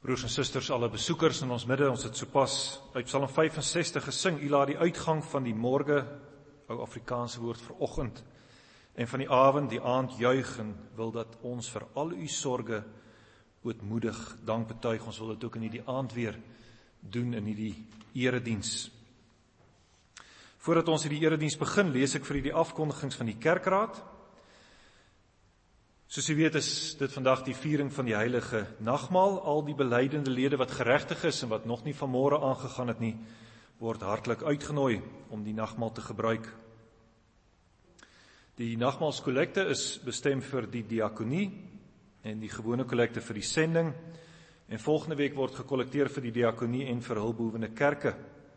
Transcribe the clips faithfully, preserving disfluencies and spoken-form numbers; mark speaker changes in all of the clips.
Speaker 1: Broers en susters, alle besoekers in ons midde, ons het sopas uit Psalm vyfensestig gesing, U laat die uitgang van die môre, ou Afrikaanse woord vir oggend, en van die avond, die aand juig, en wil dat ons vir al U sorge ootmoedig dank betuig. Ons wil dit ook in hierdie aand weer doen in hierdie erediens. Voordat ons hierdie erediens begin, lees ek vir U die afkondigings van die kerkraad. Soos u weet is dit vandag die viering van die heilige nagmaal. Al die beleidende lede wat geregtig is en wat nog nie vanmôre aangegaan het nie, word hartlik uitgenooi om die nagmaal te gebruik. Die nagmaalskollekte is bestem vir die diakonie en die gewone kollekte vir die sending. En volgende week word gekollekteer vir die diakonie en vir hulpbehoevende kerke.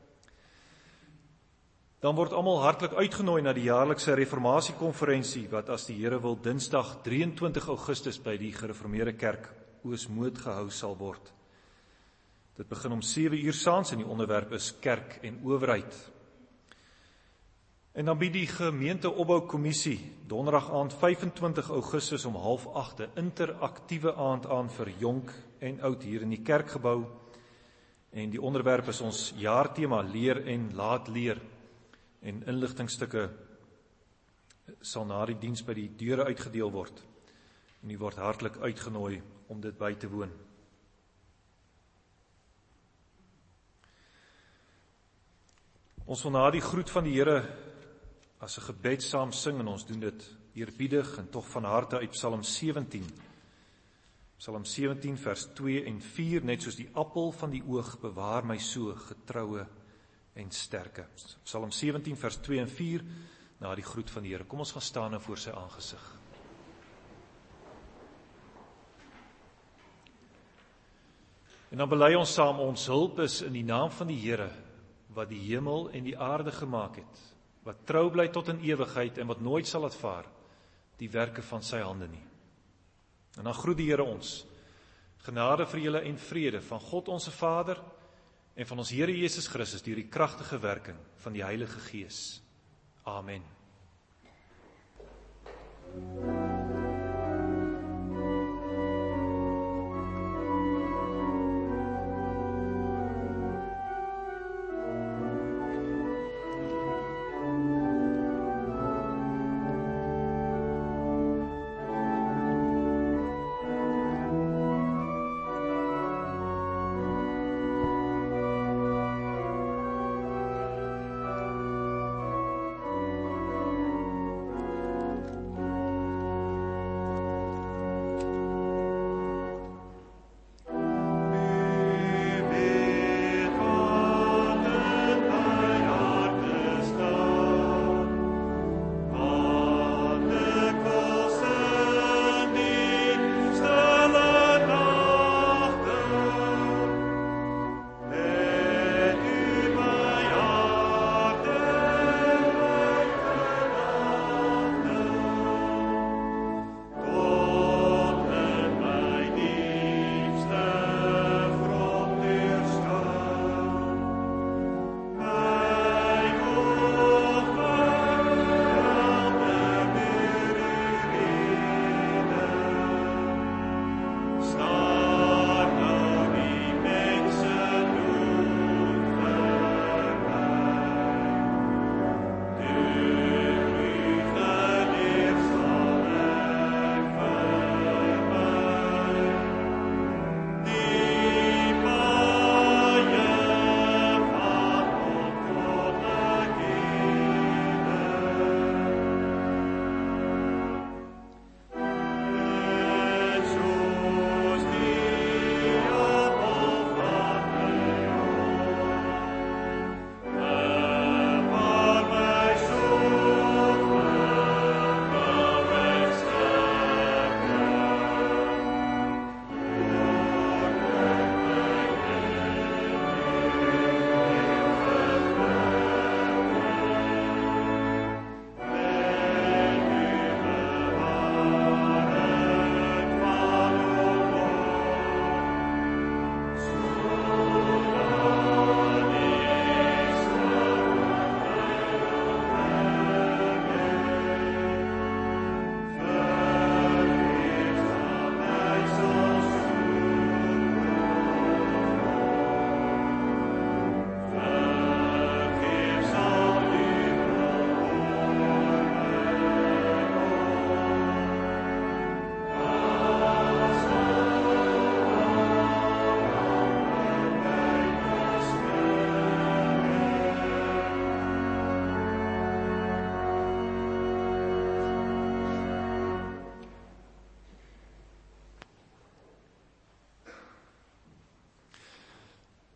Speaker 1: Dan word almal hartlik uitgenooi na die jaarlikse reformasiekonferensie wat as die Here wil Dinsdag drieëntwintig Augustus by die Gereformeerde Kerk Oosmoed gehou sal word. Dit begin om sewe uur saans en die onderwerp is kerk en owerheid. En dan bied die gemeenteopboukommissie donderdag aand vyfentwintig Augustus om half agt 'n interaktiewe aand aan vir jonk en oud hier in die kerkgebou. En die onderwerp is ons jaartema leer en laat leer. En inligtingstukke sal na die diens by die deure uitgedeel word. En u word hartlik uitgenooi om dit by te woon. Ons wil na die groet van die Here as 'n gebed saam sing en ons doen dit eerbiedig en tog van harte uit Psalm sewentien. Psalm sewentien vers twee en vier, net soos die appel van die oog bewaar my so getroue en sterke. Psalm sewentien vers twee en vier, na die groet van die Here. Kom ons gaan staan voor sy aangesig. En dan bely ons saam, ons hulp is in die naam van die Here, wat die hemel en die aarde gemaak het, wat trou bly tot in ewigheid en wat nooit sal laat vaar, die werke van sy hande nie. En dan groet die Here ons, genade vir julle en vrede van God onse Vader, en van ons Here Jesus Christus deur die kragtige werking van die Heilige Gees. Amen.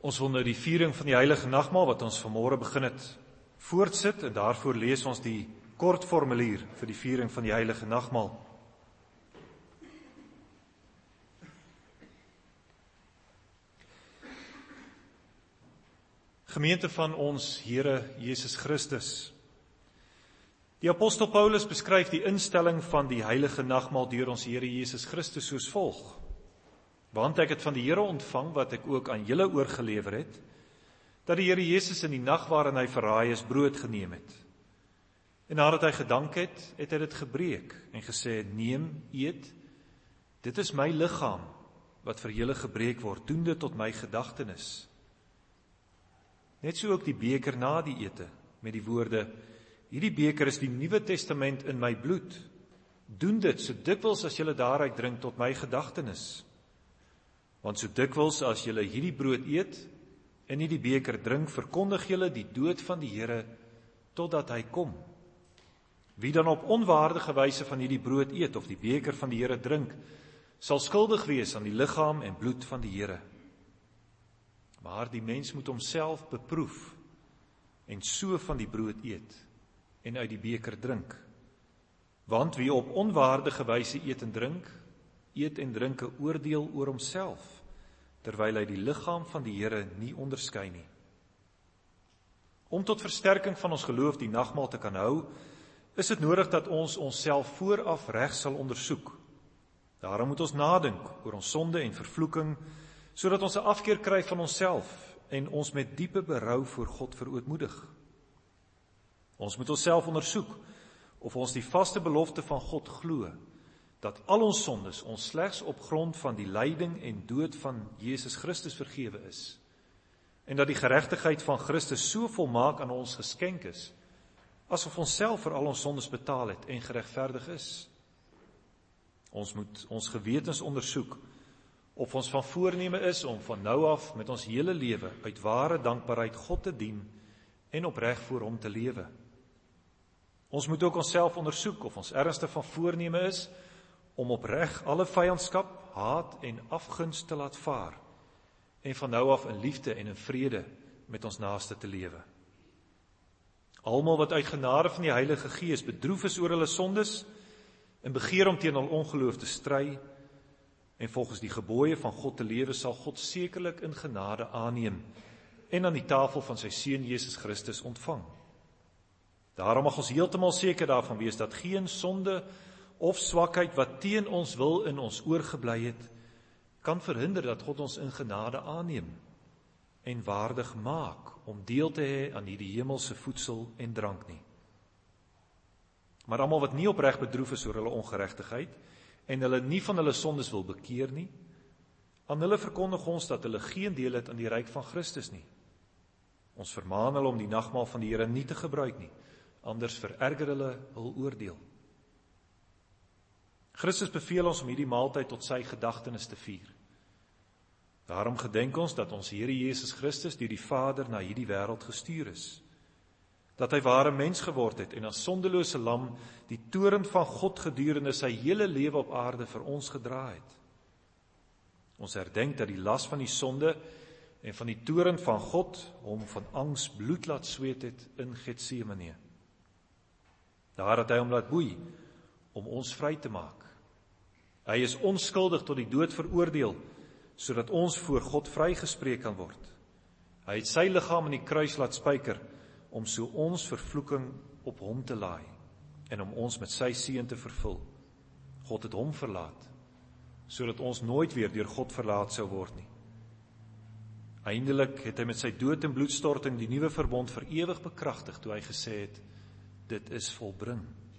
Speaker 1: Ons wil nou die viering van die Heilige Nagmaal wat ons vanmôre begin het voortsit en daarvoor lees ons die kort formulier vir die viering van die Heilige Nagmaal. Gemeente van ons Here Jesus Christus. Die apostel Paulus beskryf die instelling van die Heilige Nagmaal deur ons Here Jesus Christus soos volg: Want ek het van die Here ontvang wat ek ook aan julle oorgelewer het, dat die Here Jesus in die nag waarin hy verraai is, brood geneem het. En nadat hy gedank het, het hy dit gebreek en gesê: Neem, eet, dit is my liggaam wat vir julle gebreek word, doen dit tot my gedagtenis. Net so ook die beker na die ete, met die woorde: Hierdie beker is die Nuwe Testament in my bloed. Doen dit so dikwels as julle daaruit drink tot my gedagtenis. Want so dikwels as julle hierdie brood eet en hierdie beker drink, verkondig julle die dood van die Here totdat hy kom. Wie dan op onwaardige wyse van hierdie brood eet of die beker van die Here drink, sal skuldig wees aan die liggaam en bloed van die Here. Maar die mens moet homself beproef en so van die brood eet en uit die beker drink. Want wie op onwaardige wyse eet en drink, eet en drink 'n oordeel oor homself, terwyl hy die liggaam van die Here nie onderskei nie. Om tot versterking van ons geloof die nagmaal te kan hou, is dit nodig dat ons onsself vooraf reg sal ondersoek. Daarom moet ons nadink oor ons sonde en vervloeking, sodat ons 'n afkeer kry van onsself en ons met diepe berou voor God verootmoedig. Ons moet onsself ondersoek of ons die vaste belofte van God glo, dat al ons sondes ons slegs op grond van die lyding en dood van Jesus Christus vergewe is, en dat die geregtigheid van Christus so volmaak aan ons geskenk is, asof ons self vir al ons sondes betaal het en geregverdig is. Ons moet ons gewetens ondersoek, of ons van voorneme is om van nou af met ons hele lewe uit ware dankbaarheid God te dien en opreg voor hom te lewe. Ons moet ook onsself ondersoek of ons ernstig van voorneme is om opreg alle vyandskap, haat en afguns te laat vaar en van nou af in liefde en in vrede met ons naaste te lewe. Almal wat uit genade van die Heilige Gees bedroef is oor hulle sondes en begeer om teen hul ongeloof te stry en volgens die gebooie van God te lewe, sal God sekerlik in genade aanneem en aan die tafel van sy Seun Jesus Christus ontvang. Daarom mag ons heeltemal seker daarvan wees dat geen sonde of swakheid wat teen ons wil in ons oorgebly het, kan verhinder dat God ons in genade aanneem en waardig maak om deel te hê aan hierdie hemelse voedsel en drank nie. Maar almal wat nie opreg bedroef is oor hulle ongeregtigheid en hulle nie van hulle sondes wil bekeer nie, aan hulle verkondig ons dat hulle geen deel het aan die ryk van Christus nie. Ons vermaan hulle om die nagmaal van die Here nie te gebruik nie, anders vererger hulle hul oordeel. Christus beveel ons om hierdie maaltyd tot sy gedagtenis te vier. Daarom gedenk ons dat ons Here Jesus Christus deur die Vader na hierdie wêreld gestuur is, dat hy ware mens geword het en as sondelose lam die toorn van God gedurende sy hele lewe op aarde vir ons gedra het. Ons herdenk dat die las van die sonde en van die toorn van God hom van angs bloed laat sweet het in Getsemane. Daar het hy hom laat boei om ons vry te maak. Hy is onskuldig tot die dood veroordeel, sodat ons voor God vrygespreek kan word. Hy het sy liggaam in die kruis laat spyker, om so ons vervloeking op hom te laai, en om ons met sy seën te vervul. God het hom verlaat, sodat ons nooit weer deur God verlaat sou word nie. Eindelik het hy met sy dood en bloedstorting die nuwe verbond vir ewig bekragtig, toe hy gesê het, dit is volbring.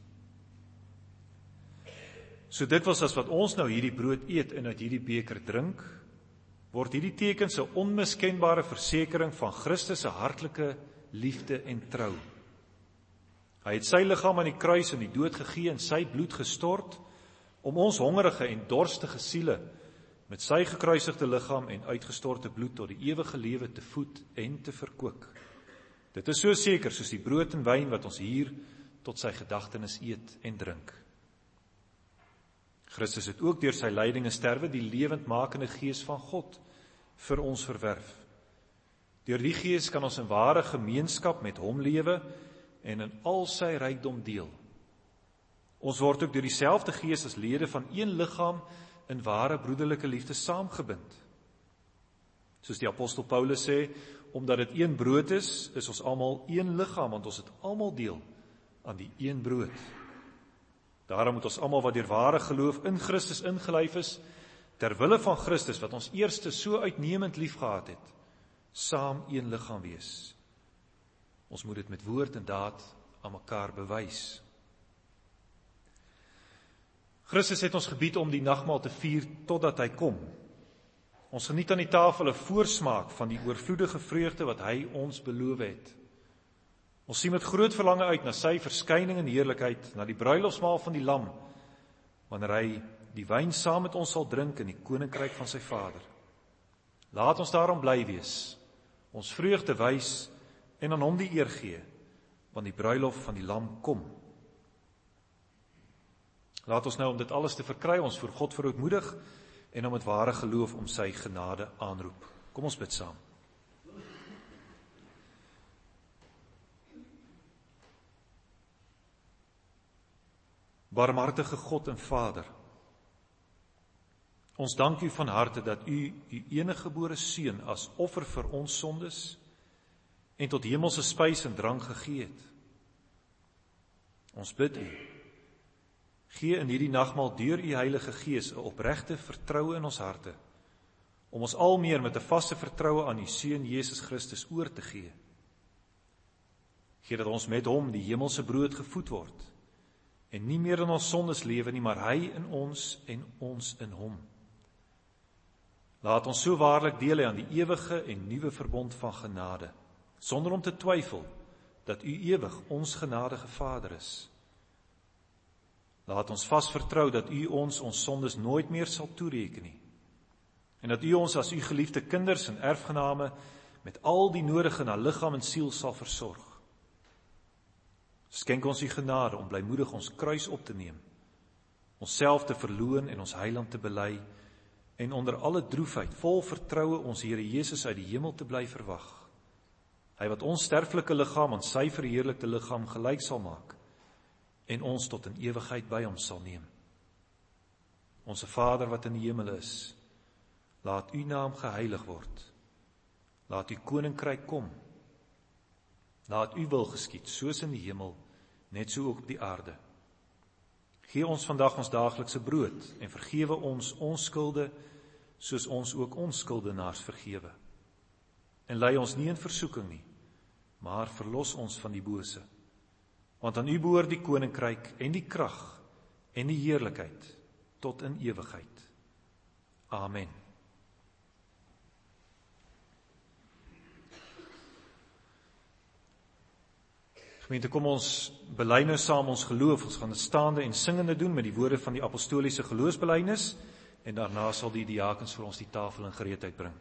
Speaker 1: So dikwels as wat ons nou hierdie brood eet en uit hierdie beker drink, word hierdie tekens 'n onmiskenbare versekering van Christus se hartlike liefde en trou. Hy het sy liggaam aan die kruis in die dood gegee en sy bloed gestort, om ons hongerige en dorstige siele met sy gekruisigde liggaam en uitgestorte bloed tot die ewige lewe te voed en te verkoop. Dit is so seker soos die brood en wyn wat ons hier tot sy gedagtenis eet en drink. Christus het ook deur sy lyding en sterwe die lewendmakende Gees van God vir ons verwerf. Deur die Gees kan ons in ware gemeenskap met hom lewe en in al sy rykdom deel. Ons word ook deur dieselfde Gees as lede van een liggaam in ware broederlike liefde saamgebind. Soos die apostel Paulus sê, omdat dit een brood is, is ons almal een liggaam, want ons het almal deel aan die een brood. Daarom moet ons almal wat deur ware geloof in Christus ingelyf is, ter wille van Christus, wat ons eerste so uitnemend lief gehad het, saam een liggaam wees. Ons moet dit met woord en daad aan mekaar bewys. Christus het ons gebied om die nagmaal te vier totdat hy kom. Ons geniet aan die tafel 'n voorsmaak van die oorvloedige vreugde wat hy ons beloof het. Ons sien met groot verlange uit na sy verskyning in heerlikheid, na die bruilofsmaal van die Lam, wanneer hy die wyn saam met ons sal drink in die koninkryk van sy Vader. Laat ons daarom bly wees, ons vreugde wys en aan hom die eer gee, want die bruilof van die Lam kom. Laat ons nou om dit alles te verkry, ons voor God verootmoedig en om met ware geloof om sy genade aanroep. Kom ons bid saam. Barmhartige God en Vader, ons dank u van harte dat u u eniggebore Seun as offer vir ons sondes en tot hemelse spys en drank gegee het. Ons bid u, gee in hierdie nagmaal deur u Heilige Gees 'n opregte vertroue in ons harte, om ons al meer met 'n vaste vertroue aan u Seun Jesus Christus oor te gee. Gee dat ons met hom die hemelse brood gevoed word, en nie meer in ons sondes lewe nie, maar hy in ons en ons in hom. Laat ons so waarlik deel hê aan die ewige en nuwe verbond van genade, sonder om te twyfel dat u ewig ons genadige Vader is. Laat ons vas vertrou dat u ons ons sondes nooit meer sal toereken nie, en dat u ons as u geliefde kinders en erfgename met al die nodige na liggaam en siel sal versorg. Skenk ons u genade om blymoedig ons kruis op te neem, onsself te verloon en ons heiland te bely, en onder alle droefheid vol vertroue ons Here Jesus uit die hemel te bly verwag. Hy wat ons sterflike liggaam aan sy verheerlikte liggaam gelyk sal maak, en ons tot in ewigheid by hom sal neem. Onse Vader wat in die hemel is, laat u naam geheilig word. Laat u koninkryk kom. Laat u wil geskied, soos in die hemel, net so ook op die aarde. Gee ons vandag ons daaglikse brood en vergewe ons ons skulde, soos ons ook ons skuldenaars vergewe. En lei ons nie in versoeking nie, maar verlos ons van die bose. Want aan u behoort die koninkryk en die krag en die heerlikheid tot in ewigheid. Amen. Gemeente, kom ons bely nou saam ons geloof. Ons gaan dit staande en singende doen met die woorde van die apostoliese geloofsbelydenis, en daarna sal die diakens vir ons die tafel in gereedheid bring.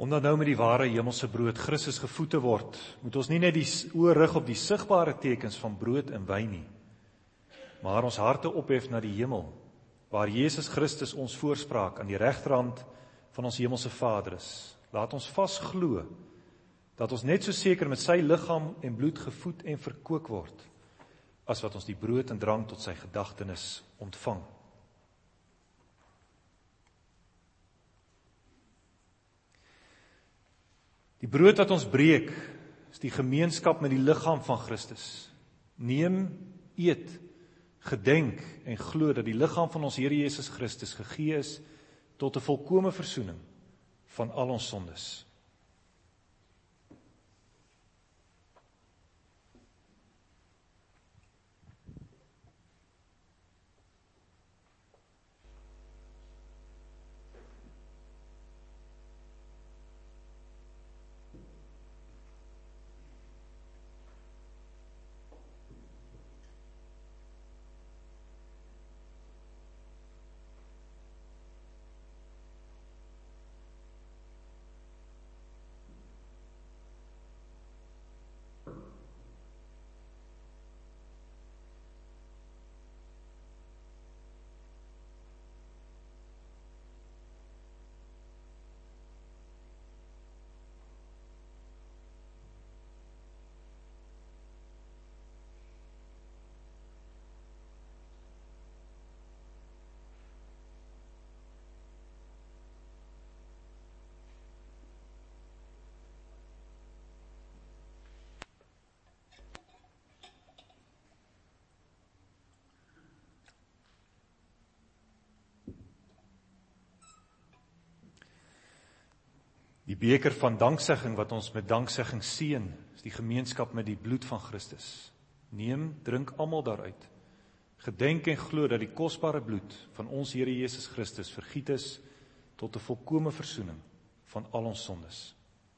Speaker 1: Om dan nou met die ware hemelse brood Christus gevoed te word, moet ons nie net die oë rig op die sigbare tekens van brood en wyn nie, maar ons harte ophef na die hemel, waar Jesus Christus ons voorspraak aan die regterhand van ons hemelse Vader is. Laat ons vas glo dat ons net so seker met sy liggaam en bloed gevoed en verkoop word, as wat ons die brood en drank tot sy gedagtenis ontvang. Die brood wat ons breek, is die gemeenskap met die liggaam van Christus. Neem, eet, gedenk en glo dat die liggaam van ons Here Jesus Christus gegee is tot 'n volkome versoening van al ons sondes. Die beker van danksegging wat ons met danksegging seën, is die gemeenskap met die bloed van Christus. Neem, drink almal daaruit. Gedenk en glo dat die kosbare bloed van ons Here Jesus Christus vergiet is tot 'n volkome versoening van al ons sondes.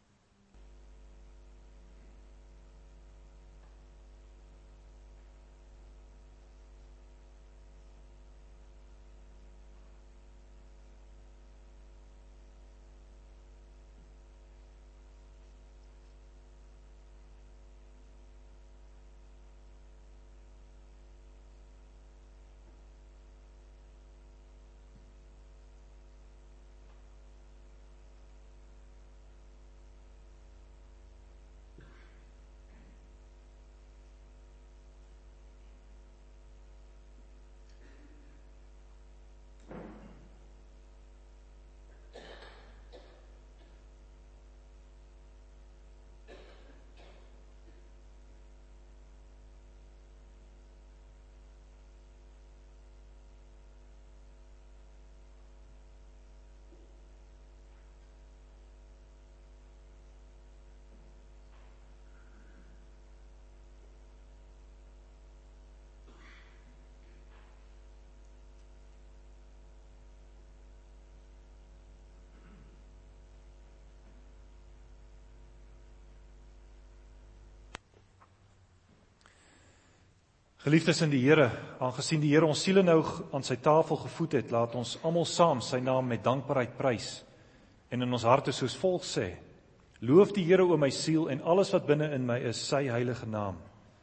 Speaker 1: Geliefdes in die Here, aangesien die Here ons siele nou aan sy tafel gevoed het, laat ons almal saam sy naam met dankbaarheid prys en in ons harte soos volg sê: Loof die Here o my siel en alles wat binne in my is, sy heilige naam.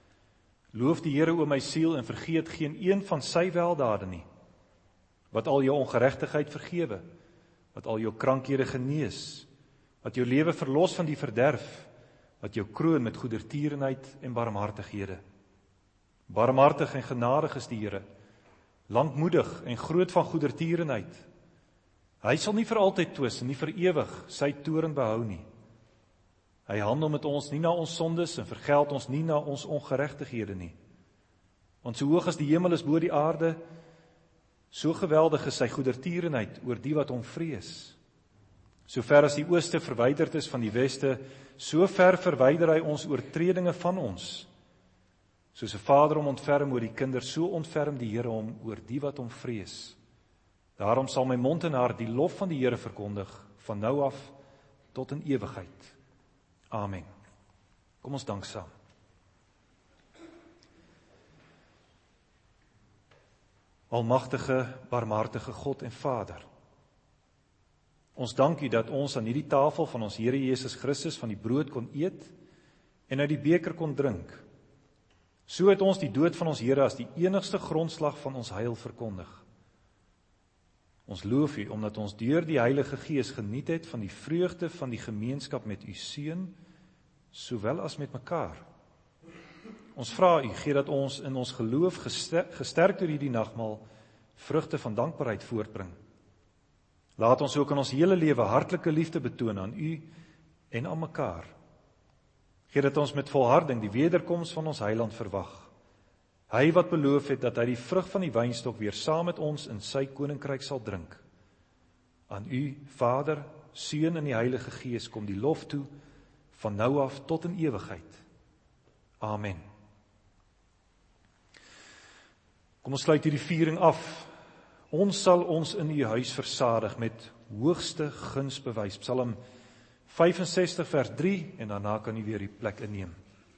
Speaker 1: Loof die Here o my siel en vergeet geen een van sy weldade nie, wat al jou ongeregtigheid vergewe, wat al jou krankhede genees, wat jou lewe verlos van die verderf, wat jou kroon met goedertierenheid en barmhartighede. Barmhartig en genadig is die Here, lankmoedig en groot van goedertierenheid. Hy sal nie vir altyd twis en nie vir ewig sy toorn behou nie. Hy handel met ons nie na ons sondes en vergeld ons nie na ons ongeregtighede nie. Want so hoog as die hemel is bo die aarde, so geweldig is sy goedertierenheid oor die wat hom vrees. So ver as die ooste verwyderd is van die weste, so ver verwyder hy ons oortredinge van ons. Soos 'n vader hom ontferm oor die kinders, so ontferm die Here hom oor die wat hom vrees. Daarom sal my mond en hart die lof van die Here verkondig, van nou af tot in ewigheid. Amen. Kom ons dank saam. Almagtige, barmhartige God en Vader, Ons dank U dat ons aan hierdie tafel van ons Here Jesus Christus van die brood kon eet en uit die beker kon drink. So het ons die dood van ons Here as die enigste grondslag van ons heil verkondig. Ons loof U omdat ons deur die Heilige Gees geniet het van die vreugde van die gemeenskap met U Seun, sowel as met mekaar. Ons vra U, gee dat ons in ons geloof gesterk deur hierdie nagmaal vrugte van dankbaarheid voortbring. Laat ons ook in ons hele lewe hartlike liefde betoon aan U en aan mekaar. Gee dat ons met volharding die wederkoms van ons Heiland verwag. Hy wat beloof het dat hy die vrug van die wynstok weer saam met ons in sy koninkryk sal drink. Aan U, Vader, Seun en die Heilige Gees kom die lof toe van nou af tot in ewigheid. Amen. Kom ons sluit hierdie viering af. Ons sal ons in U huis versadig met hoogste guns bewys. Psalm vyfensestig vers drie en daarna kan U weer die plek inneem.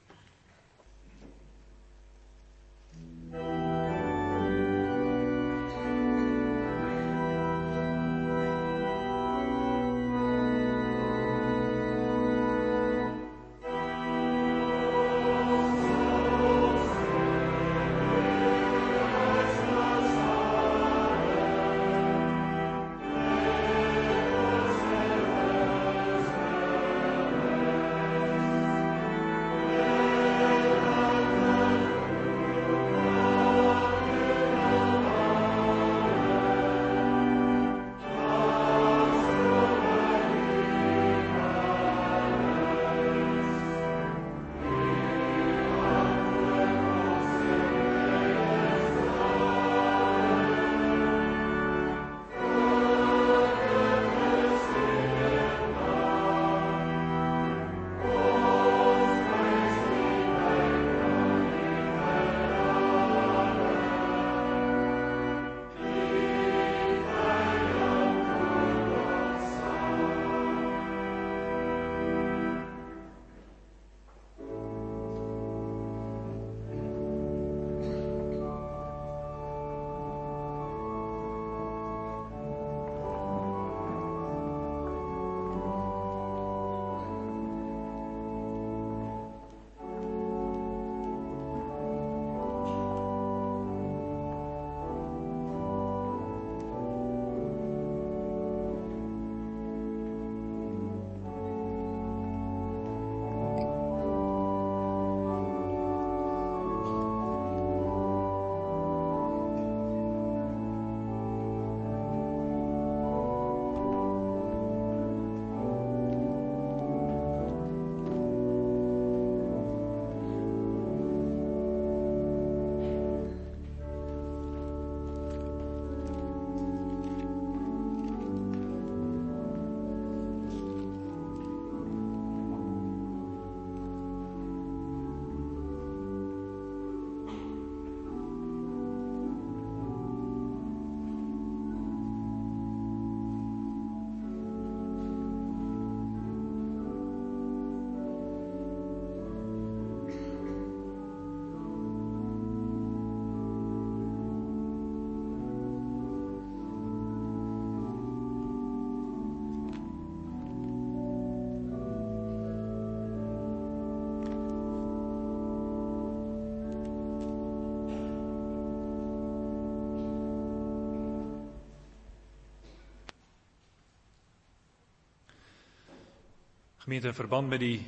Speaker 1: Gemeente, in verband met die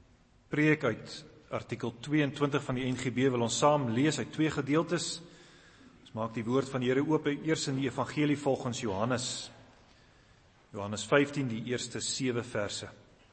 Speaker 1: preek uit artikel tweeëntwintig van die N G B wil ons saam lees uit twee gedeeltes. Ons maak die woord van die Here oop eers in die evangelie volgens Johannes. Johannes vyftien, die eerste sewe verse.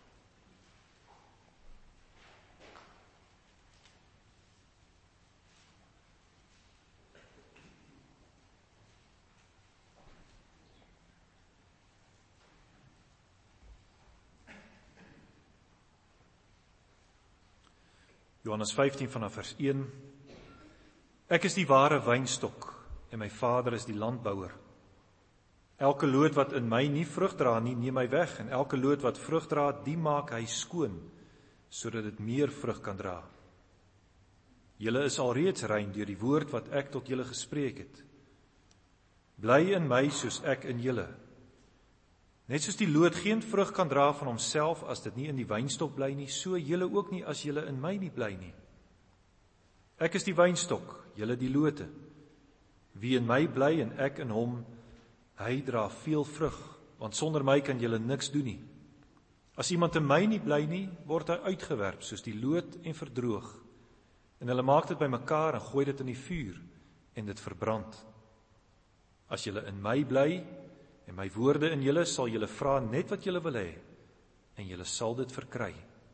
Speaker 1: Johannes vyftien vanaf vers een. Ek is die ware wynstok en my Vader is die landbouer. Elke loot wat in my nie vrug dra nie, neem hy weg, en elke loot wat vrug dra, die maak hy skoon, sodat dit meer vrug kan dra. Julle is alreeds rein deur die woord wat ek tot julle gespreek het. Bly in my soos ek in julle. Net soos die loot geen vrug kan dra van homself as dit nie in die wynstok bly nie, so julle ook nie as julle in my nie bly nie. Ek is die wynstok, julle die lote. Wie in my bly en ek in hom, hy dra veel vrug, want sonder my kan julle niks doen nie. As iemand in my nie bly nie, word hy uitgewerp soos die loot en verdroog. En hulle maak dit bymekaar en gooi dit in die vuur en dit verbrand. As julle in my bly en my woorde in julle, sal julle vra net wat julle wil hê en julle sal dit verkry.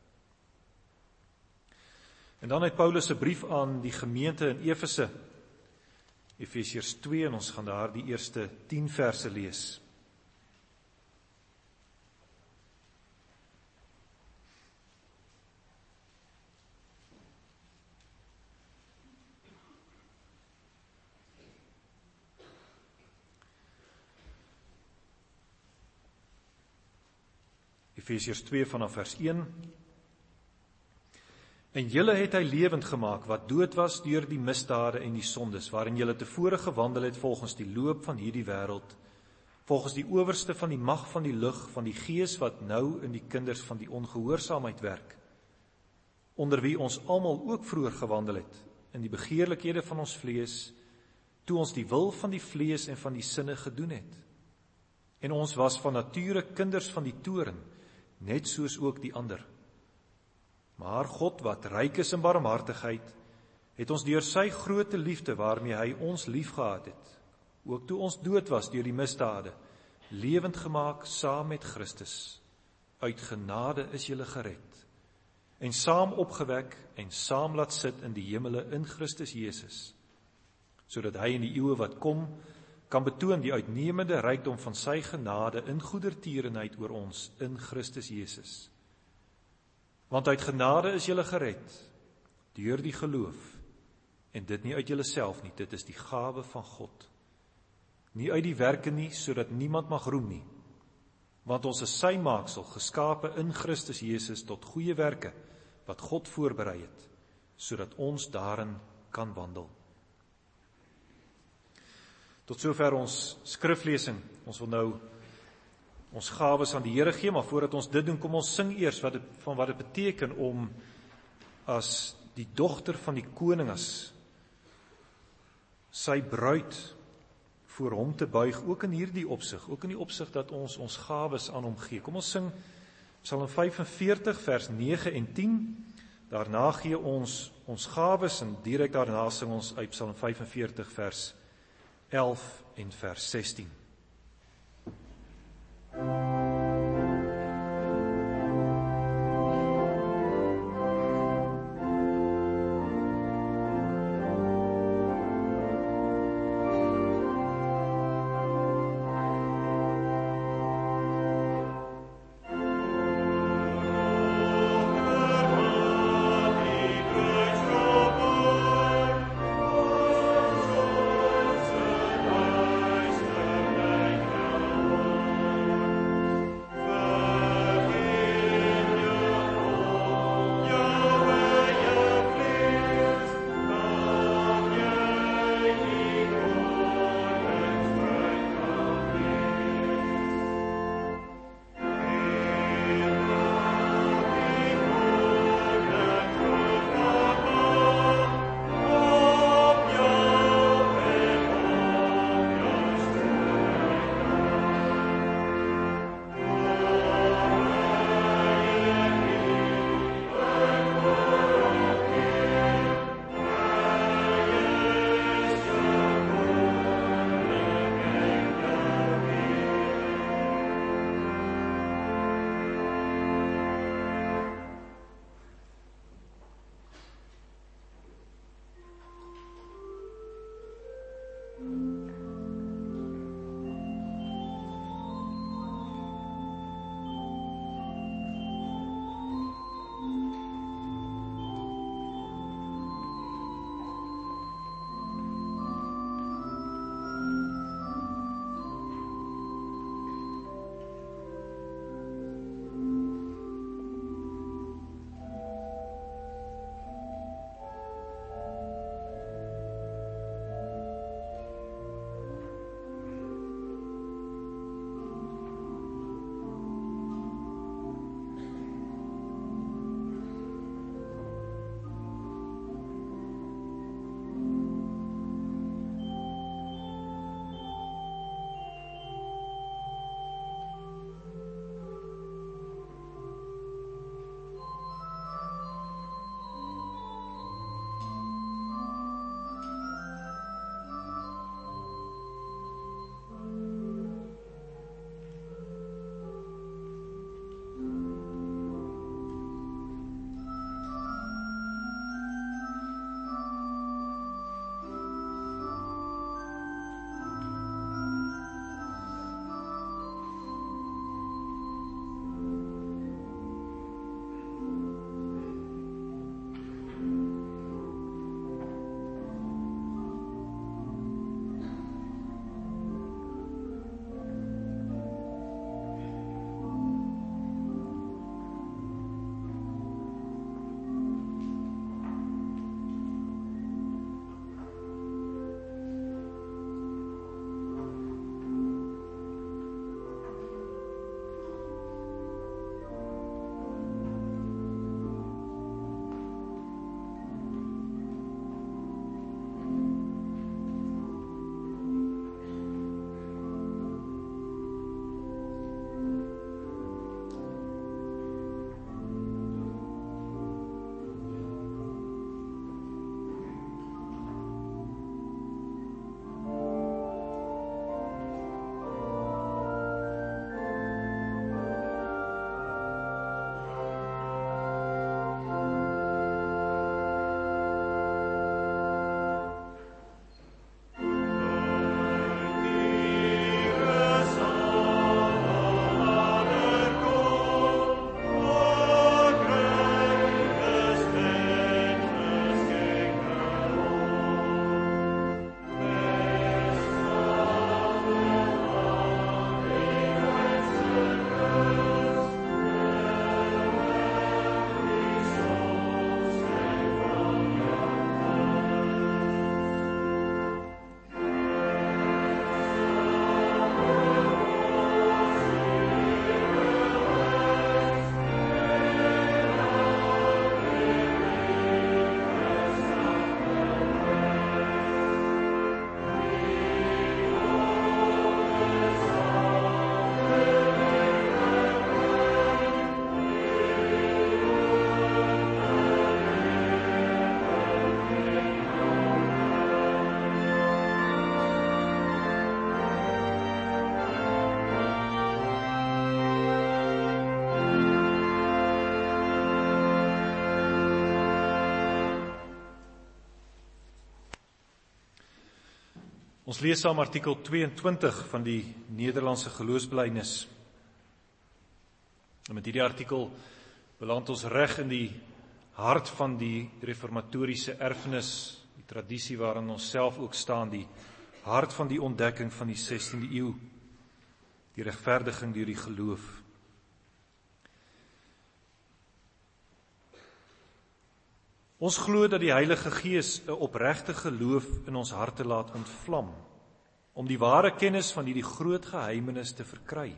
Speaker 1: En dan uit Paulus se brief aan die gemeente in Efese, Efesiërs twee, en ons gaan daar die eerste tien verse lees. Efesiërs twee vanaf vers een. En julle het hy lewend gemaak, wat dood was deur die misdade en die sondes, waarin julle tevore gewandel het volgens die loop van hierdie wêreld, volgens die owerste van die mag van die lug, van die gees wat nou in die kinders van die ongehoorsaamheid werk, onder wie ons almal ook vroeër gewandel het, in die begeerlikhede van ons vlees, toe ons die wil van die vlees en van die sinne gedoen het. En ons was van nature kinders van die toorn, net soos ook die ander. Maar God, wat ryk is in barmhartigheid, het ons deur sy groote liefde waarmee hy ons liefgehad het, ook toe ons dood was deur die misdade, lewend gemaak saam met Christus. Uit genade is julle gered, en saam opgewek en saam laat sit in die hemele in Christus Jesus, sodat hy in die eeue wat kom, kan betoon die uitnemende rykdom van sy genade in goedertierenheid oor ons in Christus Jesus. Want uit genade is julle gered, deur die geloof, en dit nie uit julle self nie, dit is die gawe van God. Nie uit die werke nie, sodat niemand mag roem nie, want ons is sy maaksel, geskape in Christus Jesus tot goeie werke, wat God voorberei het, sodat ons daarin kan wandel. Tot sover ons skriflesing. Ons wil nou ons gawes aan die Here gee, maar voordat ons dit doen, kom ons sing eers wat het, van wat dit beteken om as die dogter van die koning, as sy bruid voor hom te buig, ook in hierdie opsig, ook in die opsig dat ons ons gawes aan hom gee. Kom ons sing Psalm vyfenveertig vers nege en tien, daarna gee ons ons gawes en direk daarna sing ons uit Psalm vyfenveertig vers elf en vers sestien. Ons lees saam artikel tweeëntwintig van die Nederlandse geloofsbelijdenis. En met hierdie artikel beland ons reg in die hart van die reformatoriese erfenis, die tradisie waarin ons self ook staan, die hart van die ontdekking van die sestiende eeu, die regverdiging deur die geloof. Ons glo dat die Heilige Gees 'n opregte geloof in ons harte laat ontvlam, om die ware kennis van hierdie groot geheimenis te verkry.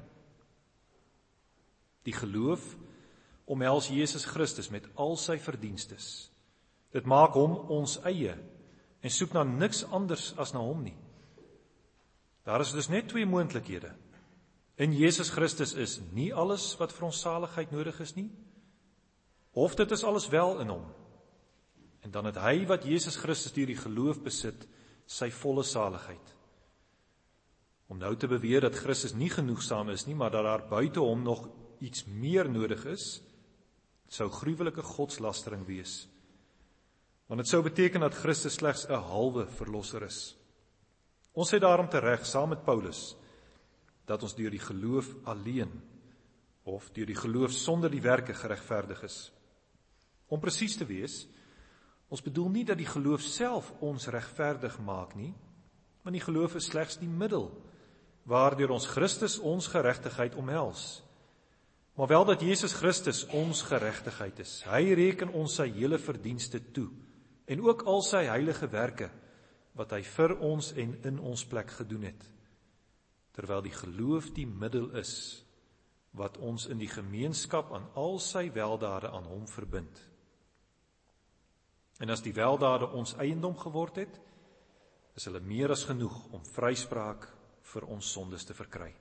Speaker 1: Die geloof omhels Jesus Christus met al sy verdienstes. Dit maak hom ons eie en soek na niks anders as na hom nie. Daar is dus net twee moontlikhede. In Jesus Christus is nie alles wat vir ons saligheid nodig is nie, of dit is alles wel in hom. En dan het hy wat Jesus Christus deur die geloof besit, sy volle saligheid. Om nou te beweer dat Christus nie genoegsaam is nie, maar dat daar buite hom nog iets meer nodig is, sou gruwelike godslastering wees. Want dit sou beteken dat Christus slegs 'n halwe verlosser is. Ons sê daarom tereg, saam met Paulus, dat ons deur die geloof alleen, of deur die geloof sonder die werke geregverdig is. Om presies te wees, ons bedoel nie dat die geloof self ons regverdig maak nie, want die geloof is slegs die middel, waardeur ons Christus ons geregtigheid omhels. Maar wel dat Jesus Christus ons geregtigheid is. Hy reken ons sy hele verdienste toe, en ook al sy heilige werke, wat hy vir ons en in ons plek gedoen het, terwyl die geloof die middel is, wat ons in die gemeenskap aan al sy weldade aan hom verbind. En as die weldade ons eiendom geword het, is hulle meer as genoeg om vryspraak vir ons sondes te verkry.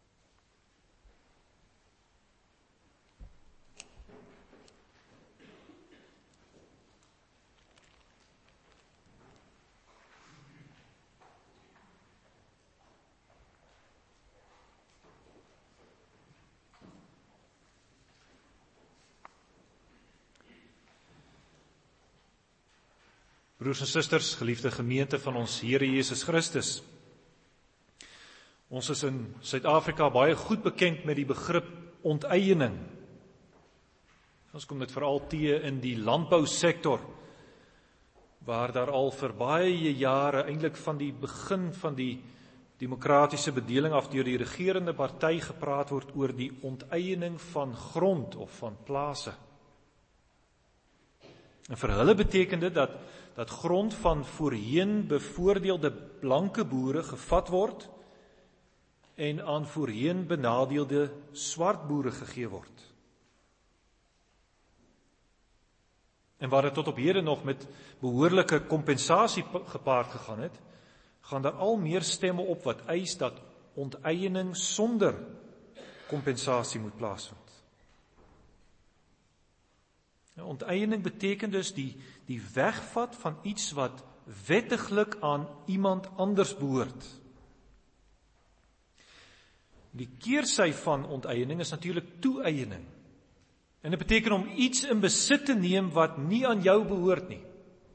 Speaker 1: Broers en susters, geliefde gemeente van ons Here Jesus Christus. Ons is in Suid-Afrika baie goed bekend met die begrip onteiening. Ons kom dit veral teë in die landbousektor, waar daar al vir baie jare, eintlik van die begin van die demokratiese bedeling af deur die regerende party gepraat word oor die onteiening van grond of van plase. En vir hulle beteken dit dat dat grond van voorheen bevoordeelde blanke boere gevat word en aan voorheen benadeelde swart boere gegee word. En waar dit tot op hede nog met behoorlike kompensasie gepaard gegaan het, gaan daar al meer stemme op wat eis dat onteiening sonder kompensasie moet plaasvind. Nou, onteiening beteken dus die, die wegvat van iets wat wettiglik aan iemand anders behoort. Die keersy van onteiening is natuurlik toeëiening. En dit beteken om iets in besit te neem wat nie aan jou behoort nie.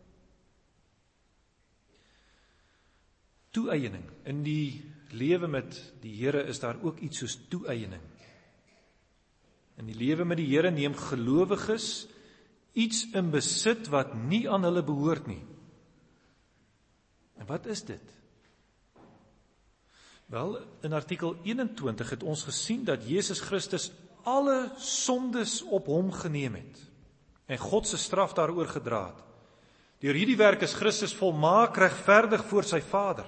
Speaker 1: Toeëiening. In die lewe met die Here is daar ook iets soos toeëiening. In die lewe met die Here neem gelowiges iets in besit wat nie aan hulle behoort nie. En wat is dit? Wel, in artikel eenentwintig het ons gesien dat Jesus Christus alle sondes op hom geneem het en God se straf daaroor gedra het. Deur hierdie werk is Christus volmaak regverdig voor sy Vader.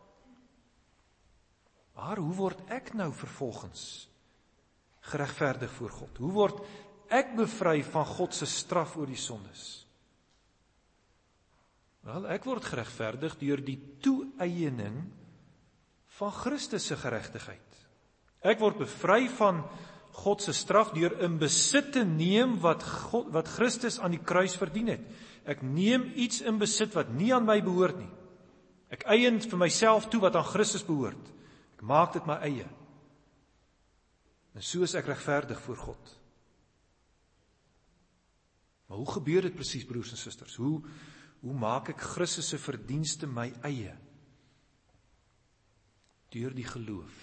Speaker 1: Maar hoe word ek nou vervolgens geregverdig voor God? Hoe word ek bevry van God se straf oor die sondes? Wel, ek word geregverdig deur die toeëiening van Christus se geregtigheid. Ek word bevry van God se straf deur in besit te neem wat God, wat Christus aan die kruis verdien het. Ek neem iets in besit wat nie aan my behoort nie. Ek eien vir myself toe wat aan Christus behoort. Ek maak dit my eie. En so is ek regverdig voor God. Maar hoe gebeur dit presies, broers en susters? Hoe, hoe maak ek Christus se verdienste my eie? Deur die geloof.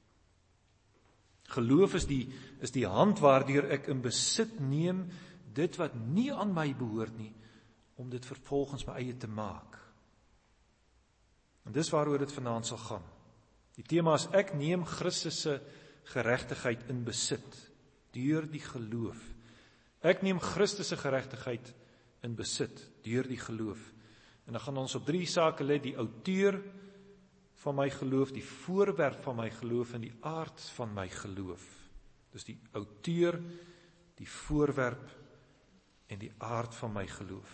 Speaker 1: Geloof is die, is die hand waardeur ek in besit neem, dit wat nie aan my behoort nie, om dit vervolgens my eie te maak. En dis waaroor dit vanaand sal gaan. Die tema is, ek neem Christus se geregtigheid in besit, deur die geloof. Ek neem Christus se geregtigheid in besit, deur die geloof. En dan gaan ons op drie sake let, die outeur van my geloof, die voorwerp van my geloof en die aard van my geloof. Dus die outeur, die voorwerp en die aard van my geloof.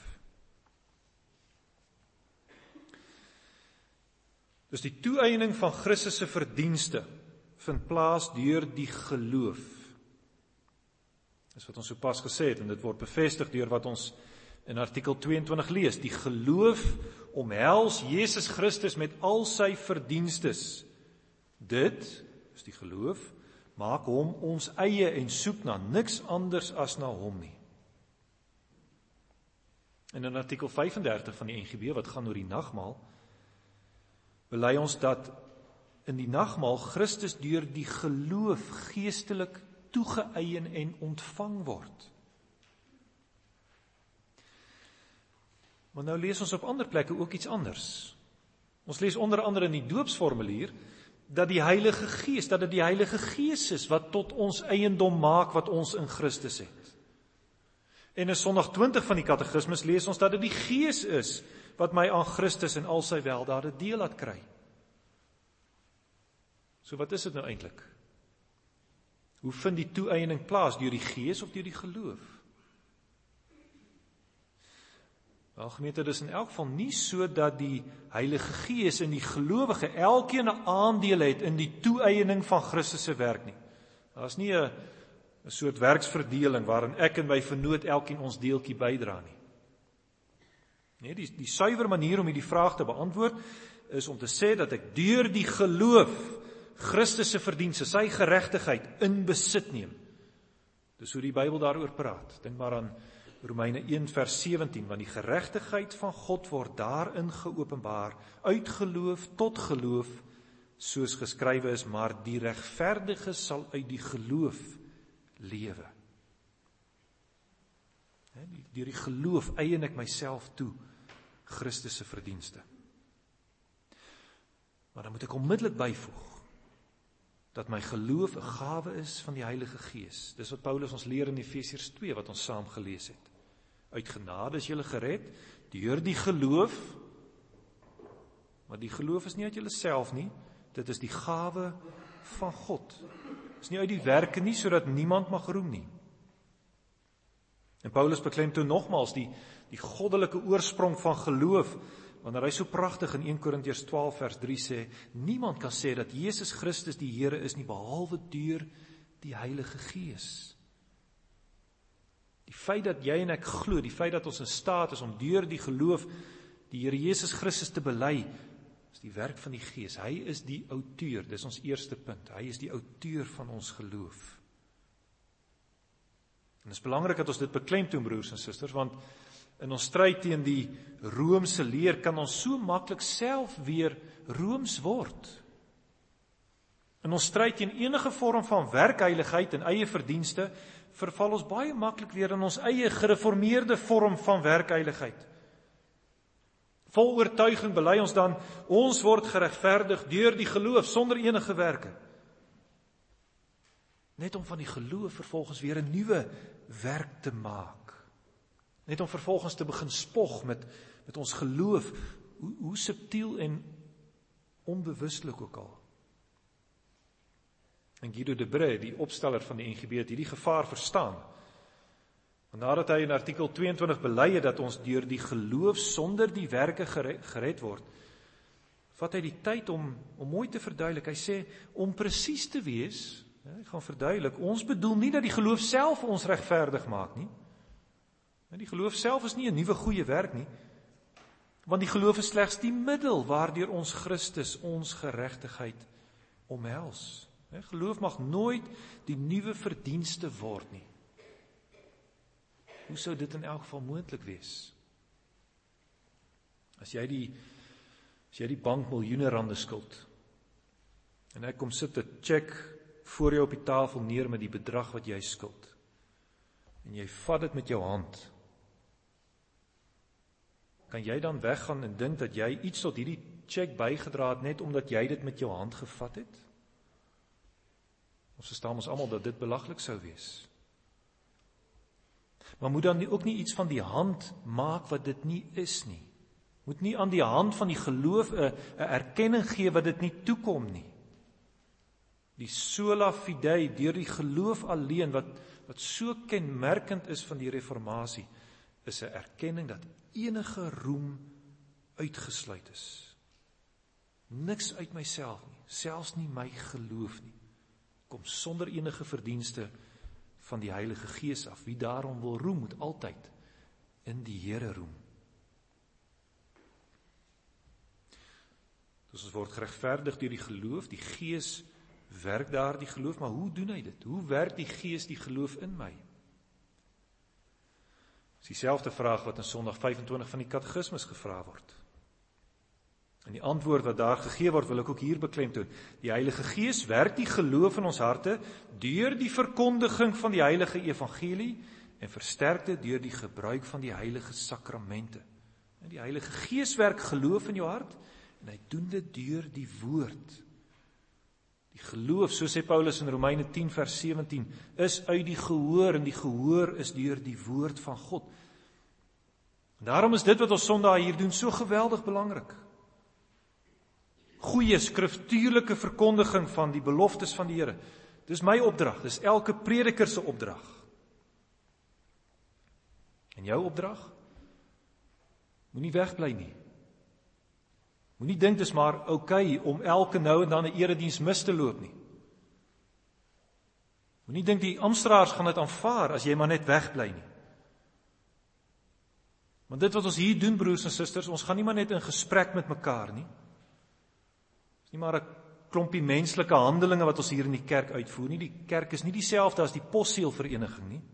Speaker 1: Dus die toeëiening van Christus se verdienste vind plaas deur die geloof. Dis wat ons sopas gesê het, en dit word bevestig deur wat ons in artikel tweeëntwintig lees. Die geloof omhels Jesus Christus met al sy verdienstes. Dit, is die geloof, maak hom ons eie en soek na niks anders as na hom nie. En in artikel vyfendertig van die N G B, wat gaan oor die nagmaal, bely ons dat in die nagmaal Christus deur die geloof geestelik toegeëien en ontvang word. Maar nou lees ons op ander plekke ook iets anders. Ons lees onder andere in die doopsformulier dat die Heilige Gees, dat dit die Heilige Gees is wat tot ons eiendom maak wat ons in Christus het. En in Sondag twintig van die Katekismes lees ons dat dit die Gees is wat my aan Christus en al sy weldade deel laat kry. So wat is dit nou eintlik? Hoe vind die toeëiening plaas, deur die Gees of deur die geloof? Wel, gemeente, dis in elk geval nie so dat die Heilige Gees en die gelowige elkeen 'n aandeel het in die toeëiening van Christus se werk nie. Daar is nie 'n 'n soort werksverdeling waarin ek en my vernoot elkeen ons deeltjie bydra nie. Nee, die die suiwer manier om hierdie vraag te beantwoord is om te sê dat ek deur die geloof Christus se verdienste, sy geregtigheid in besit neem. Dis hoe die Bybel daaroor praat. Dink maar aan Romeine een vers sewentien, want die geregtigheid van God word daarin geopenbaar, uit geloof tot geloof, soos geskrywe is, maar die regverdige sal uit die geloof lewe. Deur die geloof eien ek myself toe, Christus se verdienste. Maar dan moet ek onmiddellik byvoeg, dat my geloof 'n gawe is van die Heilige Gees. Dis wat Paulus ons leer in Efesiërs twee, wat ons saam gelees het. Uit genade is julle gered, deur die geloof, maar die geloof is nie uit julle self nie, dit is die gawe van God. Dit is nie uit die werke nie, sodat niemand mag roem nie. En Paulus beklemtoon nogmaals die, die goddelike oorsprong van geloof, wanneer hy so pragtig in een Korintiërs twaalf vers drie sê, niemand kan sê dat Jesus Christus die Here is nie, behalwe deur die Heilige Gees. Die feit dat jy en ek glo, die feit dat ons in staat is om deur die geloof die Here Jesus Christus te bely, is die werk van die Gees. Hy is die outeur, dis ons eerste punt. Hy is die outeur van ons geloof. En dit is belangrik dat ons dit beklemtoon, broers en susters, want in ons stryd teen die Roomse leer kan ons so maklik self weer rooms word. In ons stryd teen enige vorm van werkheiligheid en eie verdienste verval ons baie maklik weer in ons eie gereformeerde vorm van werkheiligheid. Vol oortuiging bely ons dan, ons word geregverdig deur die geloof sonder enige werke. Net om van die geloof vervolgens weer 'n nuwe werk te maak. Net om vervolgens te begin spog met, met ons geloof, hoe, hoe subtiel en onbewustelik ook al. En Guido de Brès, die opsteller van die N G B, het hierdie gevaar verstaan. Want nadat hy in artikel tweeëntwintig bely het dat ons deur die geloof sonder die werke gered, gered word, vat hy die tyd om, om mooi te verduidelik. Hy sê, om presies te wees, hy gaan verduidelik, ons bedoel nie dat die geloof self ons regverdig maak nie. Die geloof self is nie 'n nuwe goeie werk nie, want die geloof is slegs die middel waardeur ons Christus ons geregtigheid omhels. Geloof mag nooit die nuwe verdienste word nie. Hoe sou dit in elk geval moontlik wees? As jy die, as jy die bank miljoene rande skuld, En ek kom sit 'n check voor jou op die tafel neer met die bedrag wat jy skuld. En jy vat dit met jou hand. Kan jy dan weggaan en dink dat jy iets tot hierdie check bygedra het net omdat jy dit met jou hand gevat het? Ons verstaan ons almal dat dit belaglik sou wees. Maar moet dan nie ook nie iets van die hand maak wat dit nie is nie. Moet nie aan die hand van die geloof 'n 'n erkenning gee wat dit nie toekom nie. Die sola fidei, deur die geloof alleen, wat, wat so kenmerkend is van die reformatie, is 'n erkenning dat enige roem uitgesluit is. Niks uit myself nie, selfs nie my geloof nie, kom sonder enige verdienste van die Heilige Gees af. Wie daarom wil roem, moet altyd in die Here roem. Dus ons word geregverdig deur die geloof, die Gees werk daar die geloof, maar hoe doen hy dit? Hoe werk die Gees die geloof in my? Dis dieselfde vraag wat in Sondag vyfentwintig van die Katekismus gevra word. En die antwoord wat daar gegee word, wil ek ook hier beklemtoon. Die Heilige Gees werk die geloof in ons harte deur die verkondiging van die Heilige Evangelie en versterk dit deur die gebruik van die Heilige Sakramente. En die Heilige Gees werk geloof in jou hart en hy doen dit deur die woord. Die geloof, so sê Paulus in Romeine tien vers sewentien, is uit die gehoor en die gehoor is deur die woord van God. En daarom is dit wat ons Sondag hier doen so geweldig belangrik. Goeie skriftuurlike verkondiging van die beloftes van die Here. Dis my opdrag, dis elke prediker se opdrag. En jou opdrag? Moenie wegbly nie. Moenie dink dis maar oukei om elke nou en dan 'n erediens mis te loop nie. Moenie dink die Amstraers gaan dit aanvaar as jy maar net wegbly nie. Want dit wat ons hier doen, broers en susters, ons gaan nie maar net in gesprek met mekaar nie. Dis nie maar 'n klompie menslike handelinge wat ons hier in die kerk uitvoer nie. Die kerk is nie dieselfde as die posseelvereniging nie.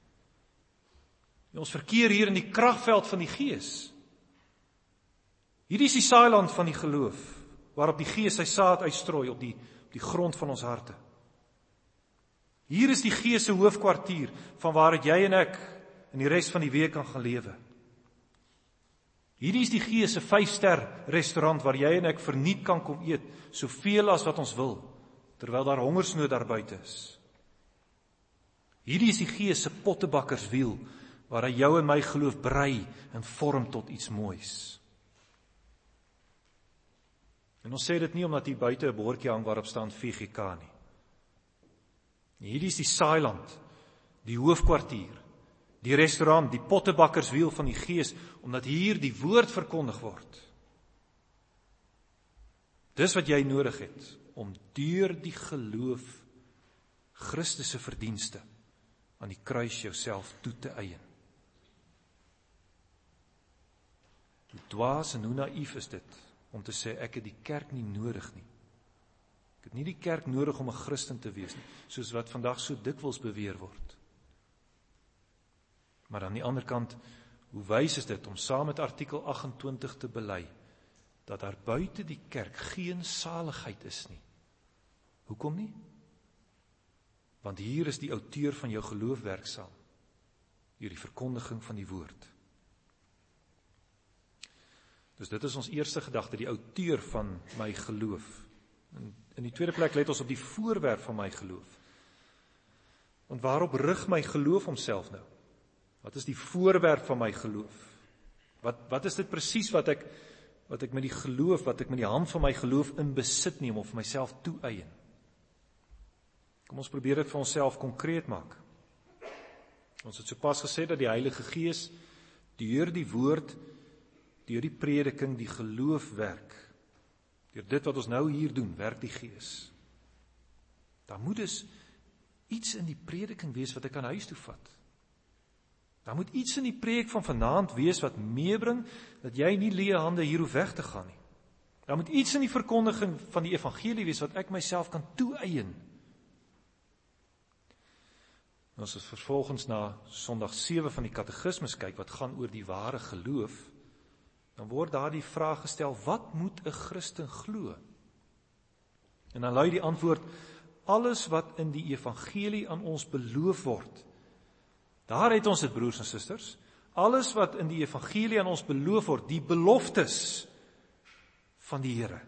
Speaker 1: Ons verkeer hier in die kragveld van die Gees. Hierdie is die saailand van die geloof, waarop die Gees sy saad uitstrooi op die, op die grond van ons harte. Hier is die Gees se hoofkwartier, van waaruit jy en ek in die res van die week kan gaan lewe. Hierdie is die Gees se vyfster restaurant, waar jy en ek verniet kan kom eet, soveel as wat ons wil, terwyl daar hongersnood daar buite is. Hierdie is die Gees se pottebakkerswiel, waar hy jou en my geloof brei en vorm tot iets moois. En ons sê dit nie omdat hier buite 'n bordjie hang waarop staan V G K nie. Hierdie is die saailand, die hoofkwartier, die restaurant, die pottebakkerswiel van die Gees, omdat hier die woord verkondig word. Dis wat jy nodig het, om deur die geloof Christus se verdienste aan die kruis jouself toe te eien. Hoe dwaas en hoe naïef is dit, om te sê, ek het die kerk nie nodig nie. Ek het nie die kerk nodig om 'n Christen te wees nie, soos wat vandag so dikwels beweer word. Maar aan die ander kant, hoe wys is dit om saam met artikel agt-en-twintig te bely, dat daar buite die kerk geen saligheid is nie. Hoekom nie? Want hier is die outeur van jou geloof werksaam, deur die verkondiging van die woord. Dus dit is ons eerste gedagte, die outeur van my geloof. En in die tweede plek let ons op die voorwerp van my geloof. Want waarop rig my geloof homself nou? Wat is die voorwerp van my geloof? Wat, wat is dit presies wat ek, wat ek met die geloof, wat ek met die hand van my geloof in besit neem, of vir myself toeëien? Kom ons probeer dit vir onsself konkreet maak. Ons het sopas gesê dat die Heilige Gees deur die woord, deur die prediking, die geloof werk. Deur dit wat ons nou hier doen, werk die Gees. Daar moet dus iets in die prediking wees wat ek aan huis toe vat. Daar moet iets in die preek van vanaand wees wat meebring, dat jy nie leë hande hier hoef weg te gaan nie. Daar moet iets in die verkondiging van die evangelie wees wat ek myself kan toeëien. As ons vervolgens na Sondag sewe van die Katekismus kyk, wat gaan oor die ware geloof, dan word daar die vraag gestel, wat moet 'n Christen glo? En dan lui die antwoord, alles wat in die evangelie aan ons beloof word. Daar het ons dit, broers en susters. Alles wat in die evangelie aan ons beloof word, die beloftes van die Here.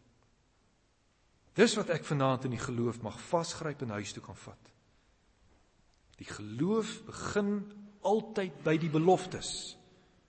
Speaker 1: Dis wat ek vanaand in die geloof mag vasgryp en huis toe kan vat. Die geloof begin altyd by die beloftes.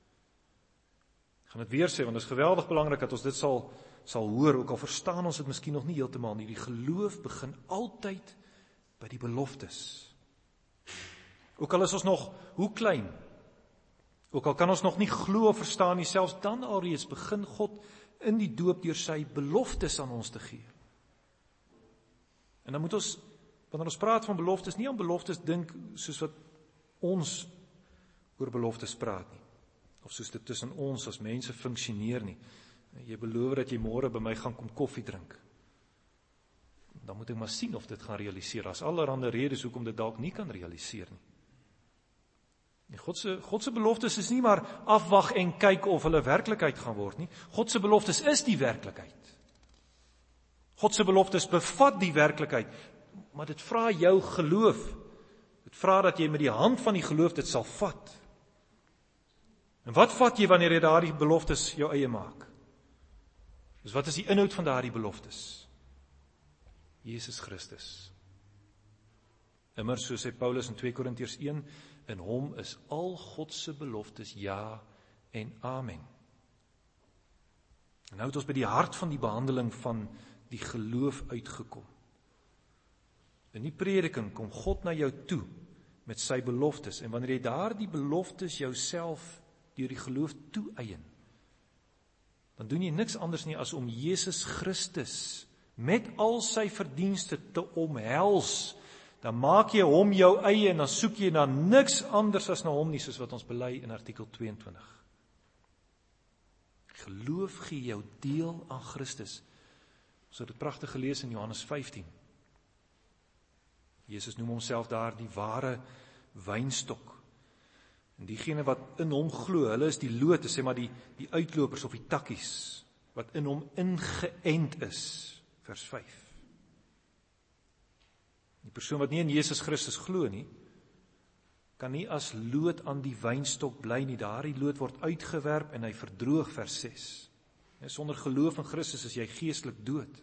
Speaker 1: Ek gaan dit weer sê, want dit is geweldig belangrik dat ons dit sal, sal hoor, ook al verstaan ons dit miskien nog nie heeltemal nie. Die geloof begin altyd by die beloftes. Ook al is ons nog, hoe klein, ook al kan ons nog nie glo of verstaan nie, selfs dan alreeds begin God in die doop deur sy beloftes aan ons te gee. En dan moet ons, wanneer ons praat van beloftes, nie aan beloftes dink soos wat ons oor beloftes praat nie. Of soos dit tussen ons as mense funksioneer nie. Jy beloof dat jy môre by my gaan kom koffie drink. Dan moet ek maar sien of dit gaan realiseer. As allerhande redes hoekom dit dalk nie kan realiseer nie. En God se God se beloftes is nie maar afwag en kyk of hulle werklikheid gaan word nie. God se beloftes is die werklikheid. God se beloftes bevat die werklikheid, maar dit vra jou geloof. Dit vra dat jy met die hand van die geloof dit sal vat. En wat vat jy wanneer jy daardie beloftes jou eie maak? Dus wat is die inhoud van daardie beloftes? Jesus Christus. Immers, so sê Paulus in twee Korintiërs een, in hom is al God se beloftes ja en amen. En nou het ons by die hart van die behandeling van die geloof uitgekom. In die prediking kom God na jou toe met sy beloftes, en wanneer jy daardie beloftes jouself deur die geloof toeëien, dan doen jy niks anders nie as om Jesus Christus met al sy verdienste te omhels. Dan maak jy hom jou eie en dan soek jy na niks anders as na hom nie, soos wat ons bely in artikel tweeëntwintig. Geloof gee jou deel aan Christus. Ons het dit pragtig gelees in Johannes vyftien. Jesus noem homself daar die ware wynstok. En diegene wat in hom glo, hulle is die lote, sê maar die, die uitlopers of die takkies, wat in hom ingeënt is. Vers vyf. Die persoon wat nie in Jesus Christus glo nie, kan nie as loot aan die wynstok bly nie. Daardie loot word uitgewerp en hy verdroog, vers ses. Sonder geloof in Christus is jy geestelik dood.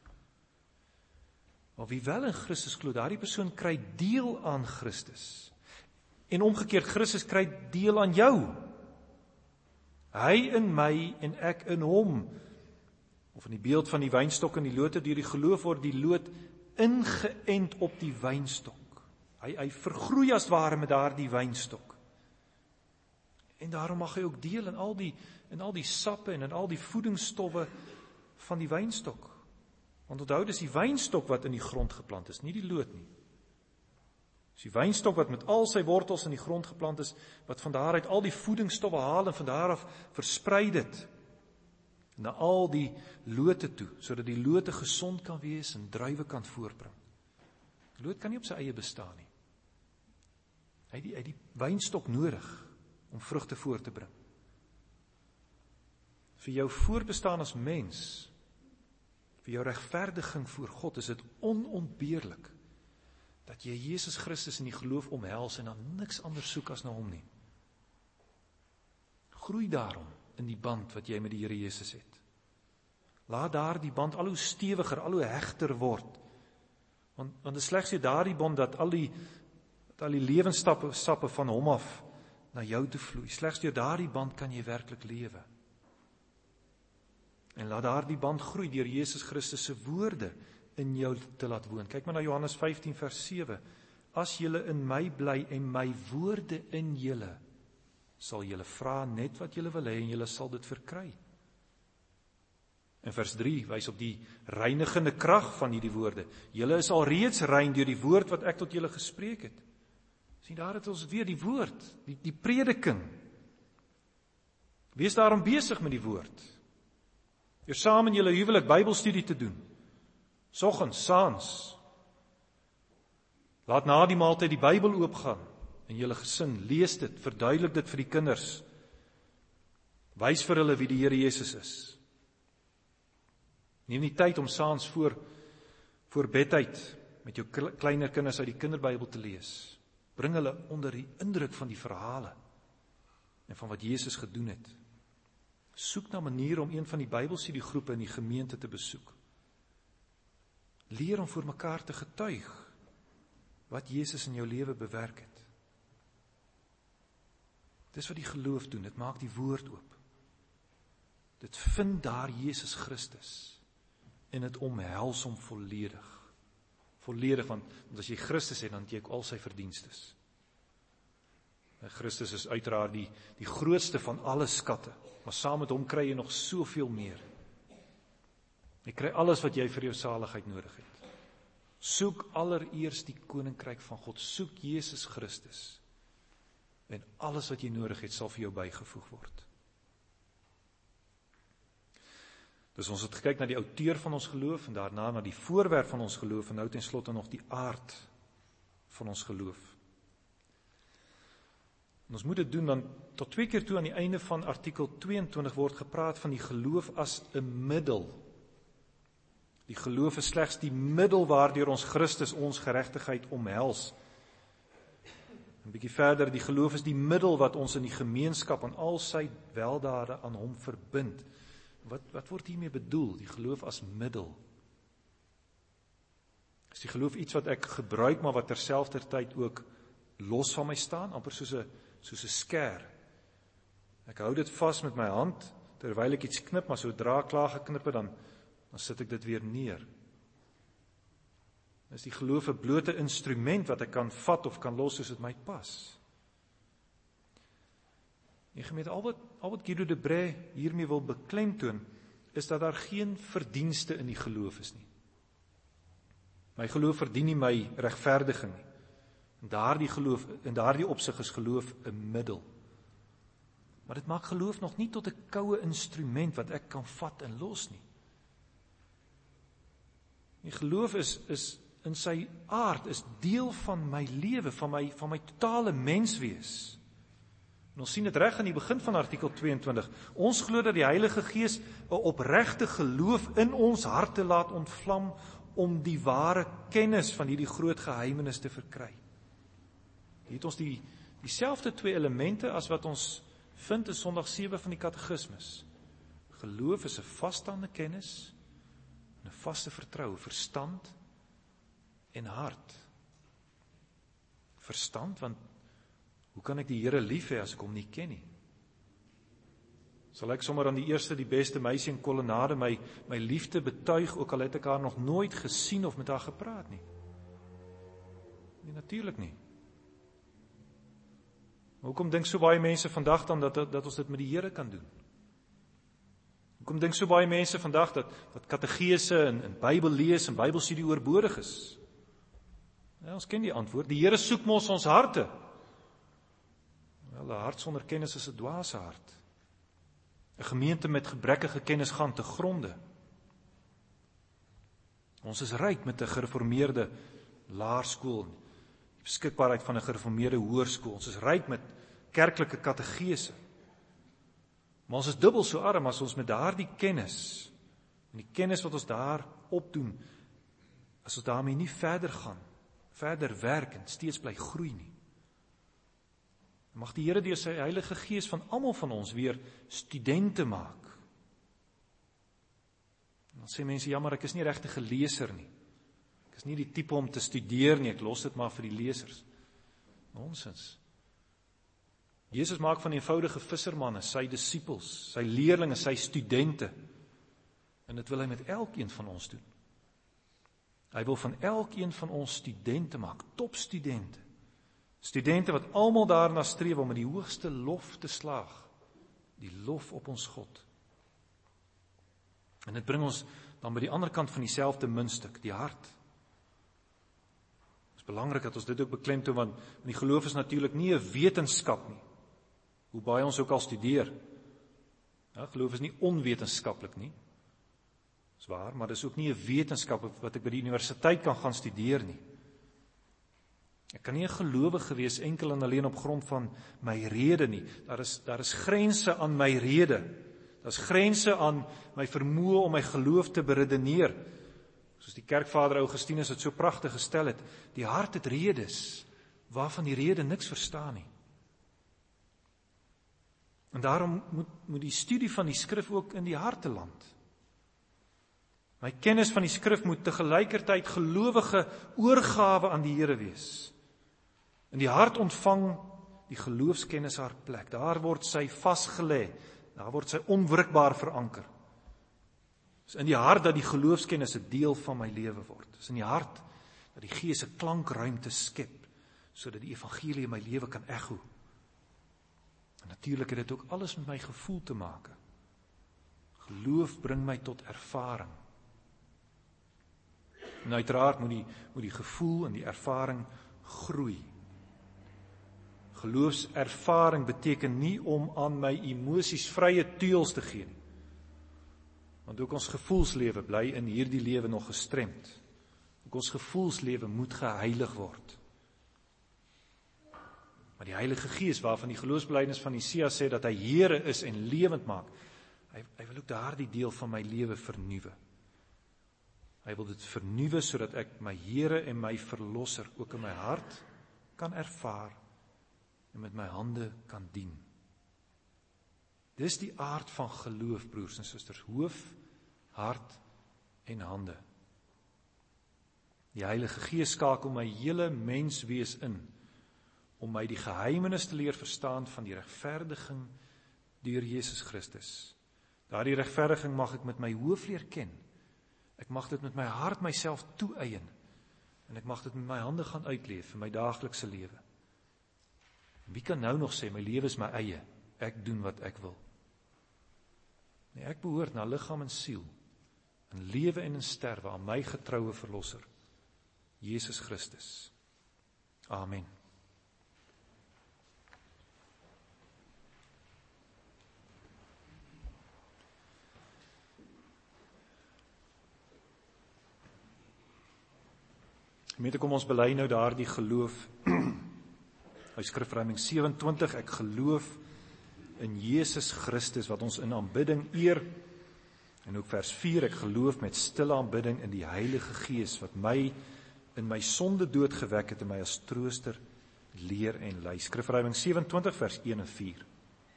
Speaker 1: Maar wie wel in Christus glo, daardie persoon kry deel aan Christus. En omgekeerd, Christus kry deel aan jou. Hy in my en ek in hom. Of in die beeld van die wynstok en die lote, deur die geloof word die loot ingeënt op die wynstok. Hy, hy vergroei as ware met daardie wynstok. En daarom mag hy ook deel in al die, in al die sappe en in al die voedingsstowwe van die wynstok. Want onthou, dis die wynstok wat in die grond geplant is, nie die loot nie. Dis die wynstok wat met al sy wortels in die grond geplant is, wat van daaruit al die voedingsstowwe haal en van daar af versprei dit na al die lote toe, sodat die lote gesond kan wees en druiwe kan voortbring. Die loot kan nie op sy eie bestaan nie. Hy het die, hy het die wynstok nodig om vrugte voort te bring. Vir jou voortbestaan as mens, vir jou regverdiging voor God, is dit onontbeerlik dat jy Jesus Christus in die geloof omhels en dan niks anders soek as na hom nie. Groei daarom in die band wat jy met die Here Jesus het. Laat daar die band al hoe stewiger, al hoe hegter word. Want, want dit is slegs daar die band dat al die, dat al die lewensstappe stappe van hom af na jou toe vloei. Slegs deur daardie band kan jy werklik lewe. En laat daardie band groei deur Jesus Christus se woorde in jou te laat woon. Kyk maar na Johannes vyftien vers sewe. As julle in my bly en my woorde in julle, sal julle vra net wat julle wil hê en julle sal dit verkry. En vers drie wys op die reinigende krag van hierdie woorde. Julle is al reeds rein deur die woord wat ek tot julle gespreek het. Sien, daar het ons weer die woord, die, die prediking. Wees daarom besig met die woord. Deur saam in julle huwelik Bybelstudie te doen. Soggens, saans. Laat na die maaltyd die Bybel oopgaan in julle gesin, lees dit, verduidelik dit vir die kinders. Wys vir hulle wie die Here Jesus is. Neem die tyd om saans voor voor bedtyd met jou kleiner kinders uit die kinderbybel te lees. Bring hulle onder die indruk van die verhale en van wat Jesus gedoen het. Soek na maniere om een van die Bybelstudiegroepe in die gemeente te besoek. Leer om voor mekaar te getuig wat Jesus in jou lewe bewerk het. Dis wat die geloof doen, dit maak die woord oop. Dit vind daar Jesus Christus en dit omhels hom volledig. Volledig, want as jy Christus het, dan het jy ook al sy verdienstes. En Christus is uiteraard die, die grootste van alle skatte, maar saam met hom kry jy nog soveel meer. Jy kry alles wat jy vir jou saligheid nodig het. Soek allereers die koninkryk van God, soek Jesus Christus, en alles wat jy nodig het, sal vir jou bygevoeg word. Dus ons het gekyk na die outeur van ons geloof, en daarna na die voorwerp van ons geloof, en nou ten slotte nog die aard van ons geloof. En ons moet dit doen, dan tot twee keer toe aan die einde van artikel tweeëntwintig word gepraat van die geloof as 'n middel. Die geloof is slegs die middel waardeur ons Christus ons geregtigheid omhels. 'n Bietjie verder, die geloof is die middel wat ons in die gemeenskap aan al sy weldade aan hom verbind. Wat, wat word hiermee bedoel? Die geloof as middel. Is die geloof iets wat ek gebruik, maar wat terselfdertyd ook los van my staan, amper soos 'n soos 'n skêr. Ek hou dit vas met my hand, terwyl ek iets knip, maar sodra ek klaar geknip het, dan, dan sit ek dit weer neer. Is die geloof 'n blote instrument wat ek kan vat of kan los soos dit my pas? Die gemeente, al wat, al wat Guido de Brès hiermee wil beklemtoon, is dat daar geen verdienste in die geloof is nie. My geloof verdien nie my regverdiging nie. En daardie geloof, in daardie opsig is geloof 'n middel. Maar dit maak geloof nog nie tot 'n koue instrument wat ek kan vat en los nie. Die geloof is, is in sy aard, is deel van my lewe, van my, van my totale menswees. En ons sien dit reg aan die begin van artikel tweeëntwintig. Ons glo dat die Heilige Gees 'n opregte geloof in ons harte laat ontvlam om die ware kennis van hierdie groot geheimenis te verkry. Hier het ons die dieselfde twee elemente as wat ons vind in Sondag sewe van die Katekismes. Geloof is 'n vasstaande kennis, 'n vaste vertroue, verstand en hart. Verstand, want hoe kan ek die Here lief hê as ek hom nie ken nie? Sal ek sommer aan die eerste, die beste meisie in kolonnade my, my liefde betuig, ook al het ek haar nog nooit gesien of met haar gepraat nie? Nee, natuurlik nie. Maar hoekom dink so baie mense vandag dan dat, dat ons dit met die Here kan doen? Hoekom dink so baie mense vandag dat, dat kategese en, en Bybel lees en Bybelstudie oorbodig is? Ja, ons ken die antwoord. Die Here soek mos ons harte. Wel, 'n hart sonder kennis is 'n dwaase hart. 'n Gemeente met gebrekkige kennis gaan te gronde. Ons is ryk met 'n gereformeerde laerskool, die beskikbaarheid van 'n gereformeerde hoërskool. Ons is ryk met kerklike kategese. Maar ons is dubbel so arm as ons met daardie kennis, en die kennis wat ons daar opdoen, as ons daarmee nie verder gaan, verder werk en steeds bly groei nie. Mag die Here deur sy Heilige Gees van almal van ons weer studente maak. En dan sê mense, ja, maar ek is nie regtig 'n leser nie. Ek is nie die tipe om te studeer nie, ek los dit maar vir die lesers. Nonsens. Jesus maak van eenvoudige vissermanne sy disippels, sy leerlinge, sy studente. En dit wil hy met elkeen van ons doen. Hy wil van elkeen van ons studente maak, topstudente. Studente wat almal daarna streef om met die hoogste lof te slaag. Die lof op ons God. En dit bring ons dan by die ander kant van dieselfde muntstuk, die hart. Het is belangrik dat ons dit ook beklemtoon, want die geloof is natuurlik nie 'n wetenskap nie. Hoe baie ons ook al studeer. Ja, geloof is nie onwetenskaplik nie. Dis waar, maar dis ook nie 'n wetenskap wat ek by die universiteit kan gaan studeer nie. Ek kan nie 'n gelowige wees enkel en alleen op grond van my rede nie. Daar is, daar is grense aan my rede. Daar is grense aan my vermoë om my geloof te beredeneer. Soos die kerkvader Augustinus het so pragtig gestel het, die hart het redes, waarvan die rede niks verstaan nie. En daarom moet, moet die studie van die skrif ook in die harte land. My kennis van die skrif moet tegelykertyd gelowige oorgawe aan die Here wees. In die hart ontvang die geloofskennis haar plek. Daar word sy vasgelê, daar word sy onwrikbaar veranker. Dis in die hart dat die geloofskennis 'n deel van my lewe word. Dis in die hart dat die Gees 'n klankruimte skep, sodat die evangelie in my lewe kan ekho. En natuurlik het dit ook alles met my gevoel te maak. Geloof bring my tot ervaring. En uiteraard moet die, moet die gevoel en die ervaring groei. Geloofservaring beteken nie om aan my emosies vrye teels te gee nie. Want ook ons gevoelslewe bly in hierdie lewe nog gestremd. Ook ons gevoelslewe moet geheilig word. Maar die Heilige Gees, waarvan die geloofsbelijdenis van Nicea sê dat hy Here is en lewend maak, hy, hy wil ook daardie deel van my lewe vernuwe. Hy wil dit vernuwe sodat ek my Here en my Verlosser ook in my hart kan ervaar en met my hande kan dien. Dis die aard van geloof, broers en susters, hoof, hart en hande. Die Heilige Gees skakel my hele menswees in, om my die geheimenis te leer verstaan van die regverdiging deur Jesus Christus. Daardie regverdiging mag ek met my hoof leer ken. Ek mag dit met my hart myself toeëien, en ek mag dit met my hande gaan uitleef in my daaglikse lewe. Wie kan nou nog sê, my lewe is my eie, ek doen wat ek wil? Nee, ek behoort na liggaam en siel, in lewe en in sterwe, aan my getroue Verlosser, Jesus Christus. Amen. Gemeente, kom ons bely nou daardie geloof. Uit Skrifruiming sewe-en-twintig, ek geloof in Jesus Christus, wat ons in aanbidding eer. En ook vers vier, ek geloof met stille aanbidding in die Heilige Gees, wat my in my sonde dood gewek het en my as trooster leer en lei. Skrifruiming sewe-en-twintig, vers een en vier.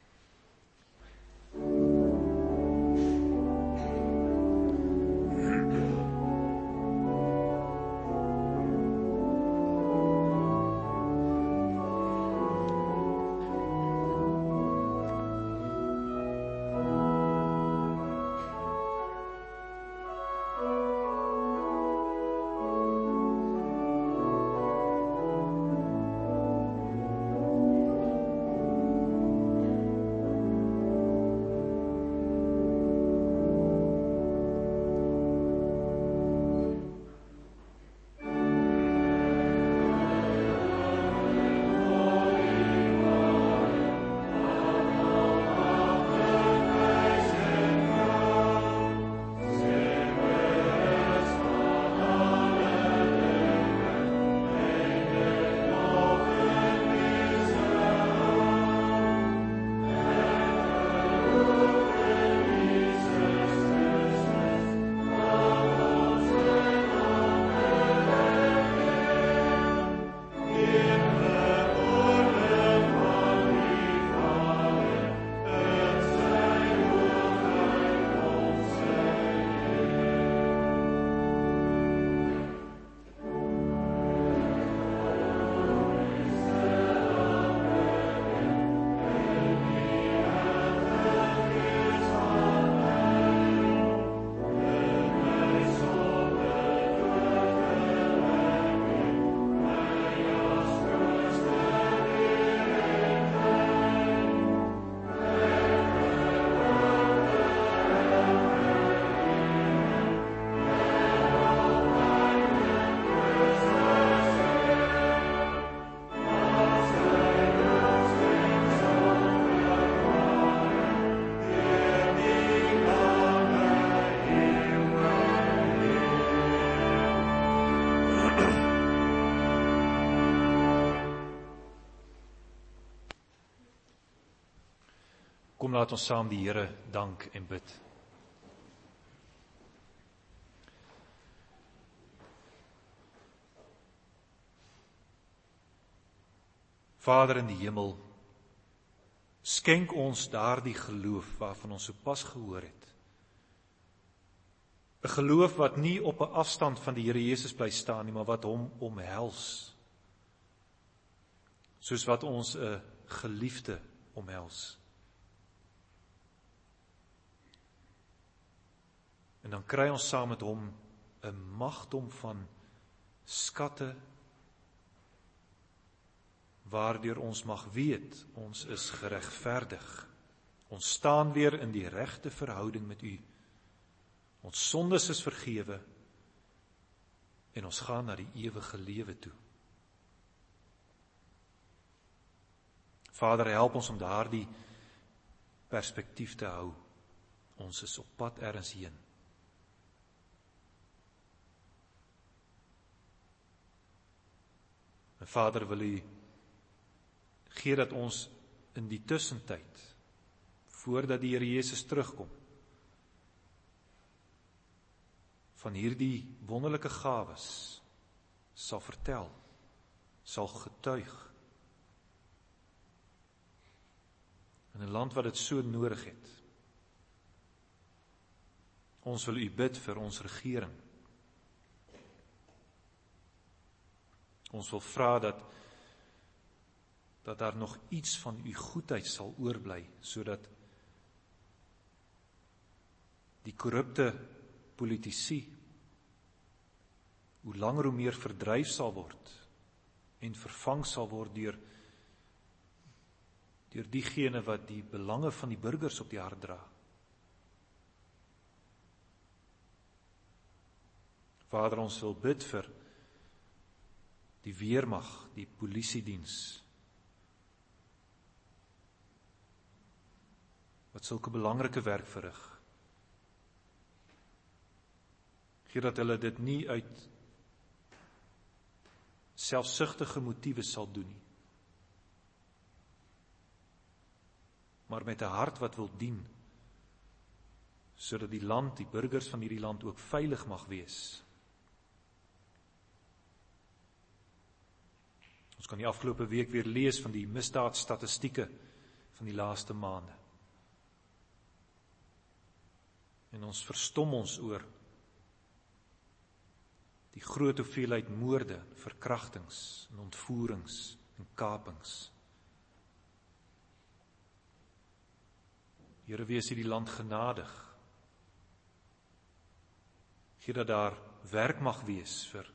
Speaker 1: Kom, laat ons saam die Here dank en bid. Vader in die hemel, skenk ons daardie geloof waarvan ons sopas gehoor het. 'n Geloof wat nie op 'n afstand van die Here Jesus bly staan nie, maar wat hom omhels. Soos wat ons 'n geliefde omhels. En dan kry ons saam met hom 'n magdom van skatte, waardeur ons mag weet, ons is geregverdig. Ons staan weer in die regte verhouding met U. Ons sondes is vergewe, en ons gaan na die ewige lewe toe. Vader, help ons om daardie perspektief te hou. Ons is op pad ergens heen. En Vader, wil U gee dat ons in die tussentyd, voordat die Here Jesus terugkom, van hierdie wonderlike gawes sal vertel, sal getuig, in 'n land wat dit so nodig het. Ons wil U bid vir ons regering. Ons wil vra dat dat daar nog iets van U goedheid sal oorbly, sodat die korrupte politici hoe langer hoe meer verdryf sal word en vervang sal word deur deur diegene wat die belange van die burgers op die hart dra. Vader, ons wil bid vir die weermag, die polisiediens, wat sulke belangrike werk verrig. Gee dat hulle dit nie uit selfsugtige motiewe sal doen nie, maar met 'n hart wat wil dien, sodat die land, die burgers van hierdie land ook veilig mag wees. Ons kan die afgelope week weer lees van die misdaadstatistieke van die laaste maande. En ons verstom ons oor die groot hoeveelheid moorde, verkrachtings en ontvoerings en kapings. Here, wees hierdie land genadig. Gee dat daar werk mag wees vir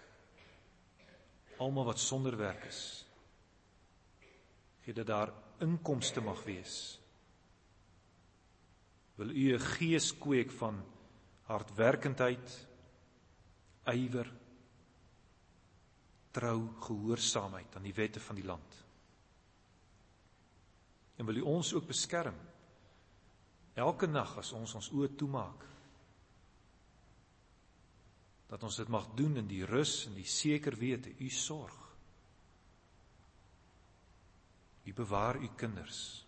Speaker 1: almal wat sonder werk is. Gee dat daar inkomste mag wees. Wil U 'n gees kweek van hardwerkendheid, ywer, trou, gehoorsaamheid aan die wette van die land. En wil U ons ook beskerm, elke nag as ons ons oë toemaak, dat ons dit mag doen in die rus en die seker wete, U sorg. U bewaar U kinders.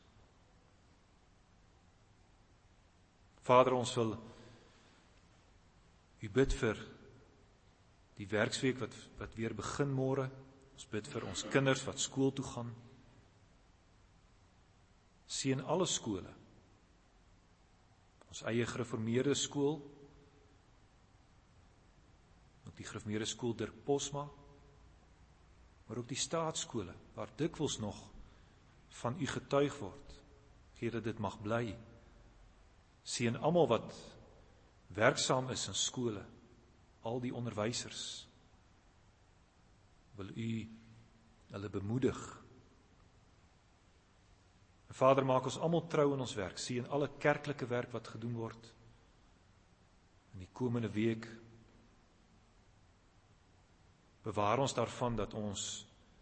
Speaker 1: Vader, ons wil U bid vir die werksweek wat, wat weer begin môre. Ons bid vir ons kinders wat skool toe gaan. Seën alle skole. Ons eie gereformeerde skool, ook die gereformeerde skool Dirk Posma, maar ook die staatsskole, waar dikwels nog van U getuig word. Gee dat dit mag bly. Seën almal wat werksaam is in skole, al die onderwysers. Wil U hulle bemoedig. En Vader, maak ons almal trou in ons werk. Seën alle kerklike werk wat gedoen word in die komende week. Bewaar ons daarvan dat ons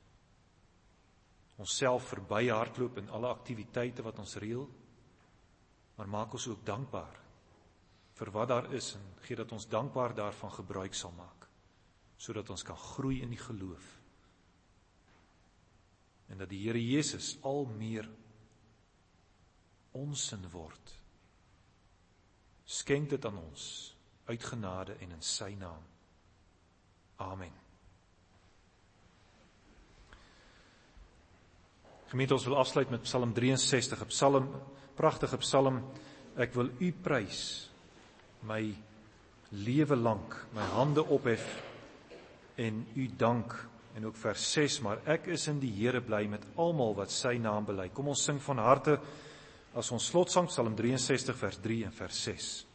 Speaker 1: onsself verby hardloop in alle aktiwiteite wat ons reël, maar maak ons ook dankbaar vir wat daar is en gee dat ons dankbaar daarvan gebruik sal maak, sodat ons kan groei in die geloof en dat die Here Jesus al meer ons sin word. Skenk dit aan ons uit genade en in sy naam. Amen. Gemeente, ons wil afsluit met Psalm drieënsestig, 'n psalm, pragtige psalm. Ek wil U prys, my lewe lank, my hande ophef en U dank. En ook vers ses, maar ek is in die Here bly met almal wat sy naam bely. Kom ons sing van harte as ons slotsang, Psalm drieënsestig vers drie en vers ses.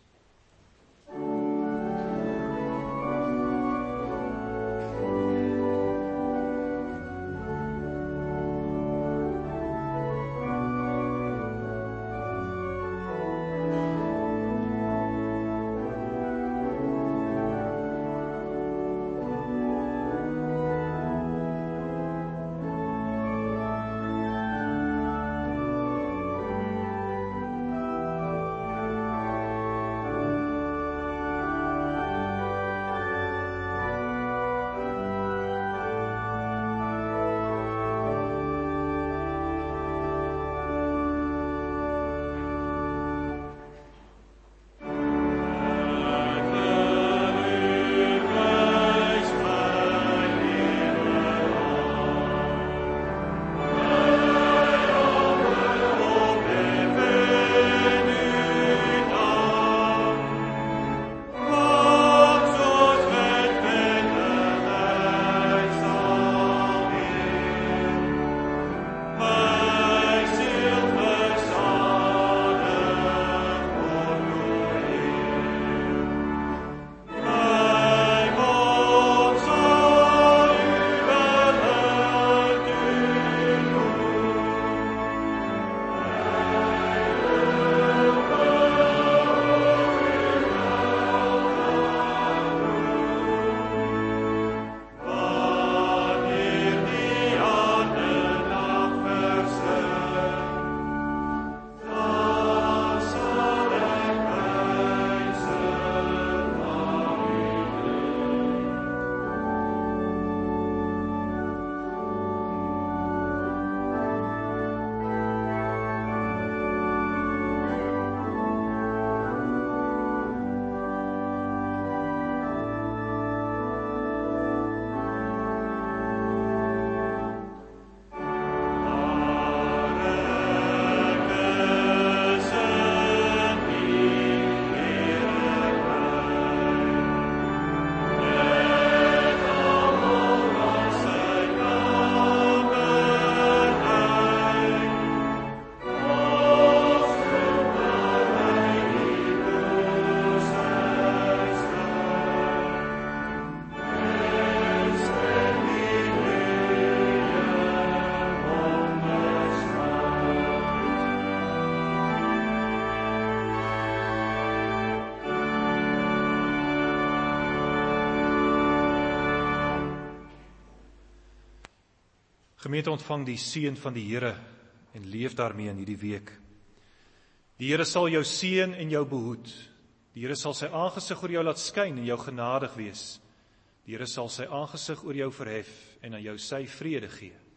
Speaker 1: Gemeente, ontvang die seën van die Here en leef daarmee in hierdie week. Die Here sal jou seën en jou behoed. Die Here sal sy aangesig oor jou laat skyn en jou genadig wees. Die Here sal sy aangesig oor jou verhef en aan jou sy vrede gee.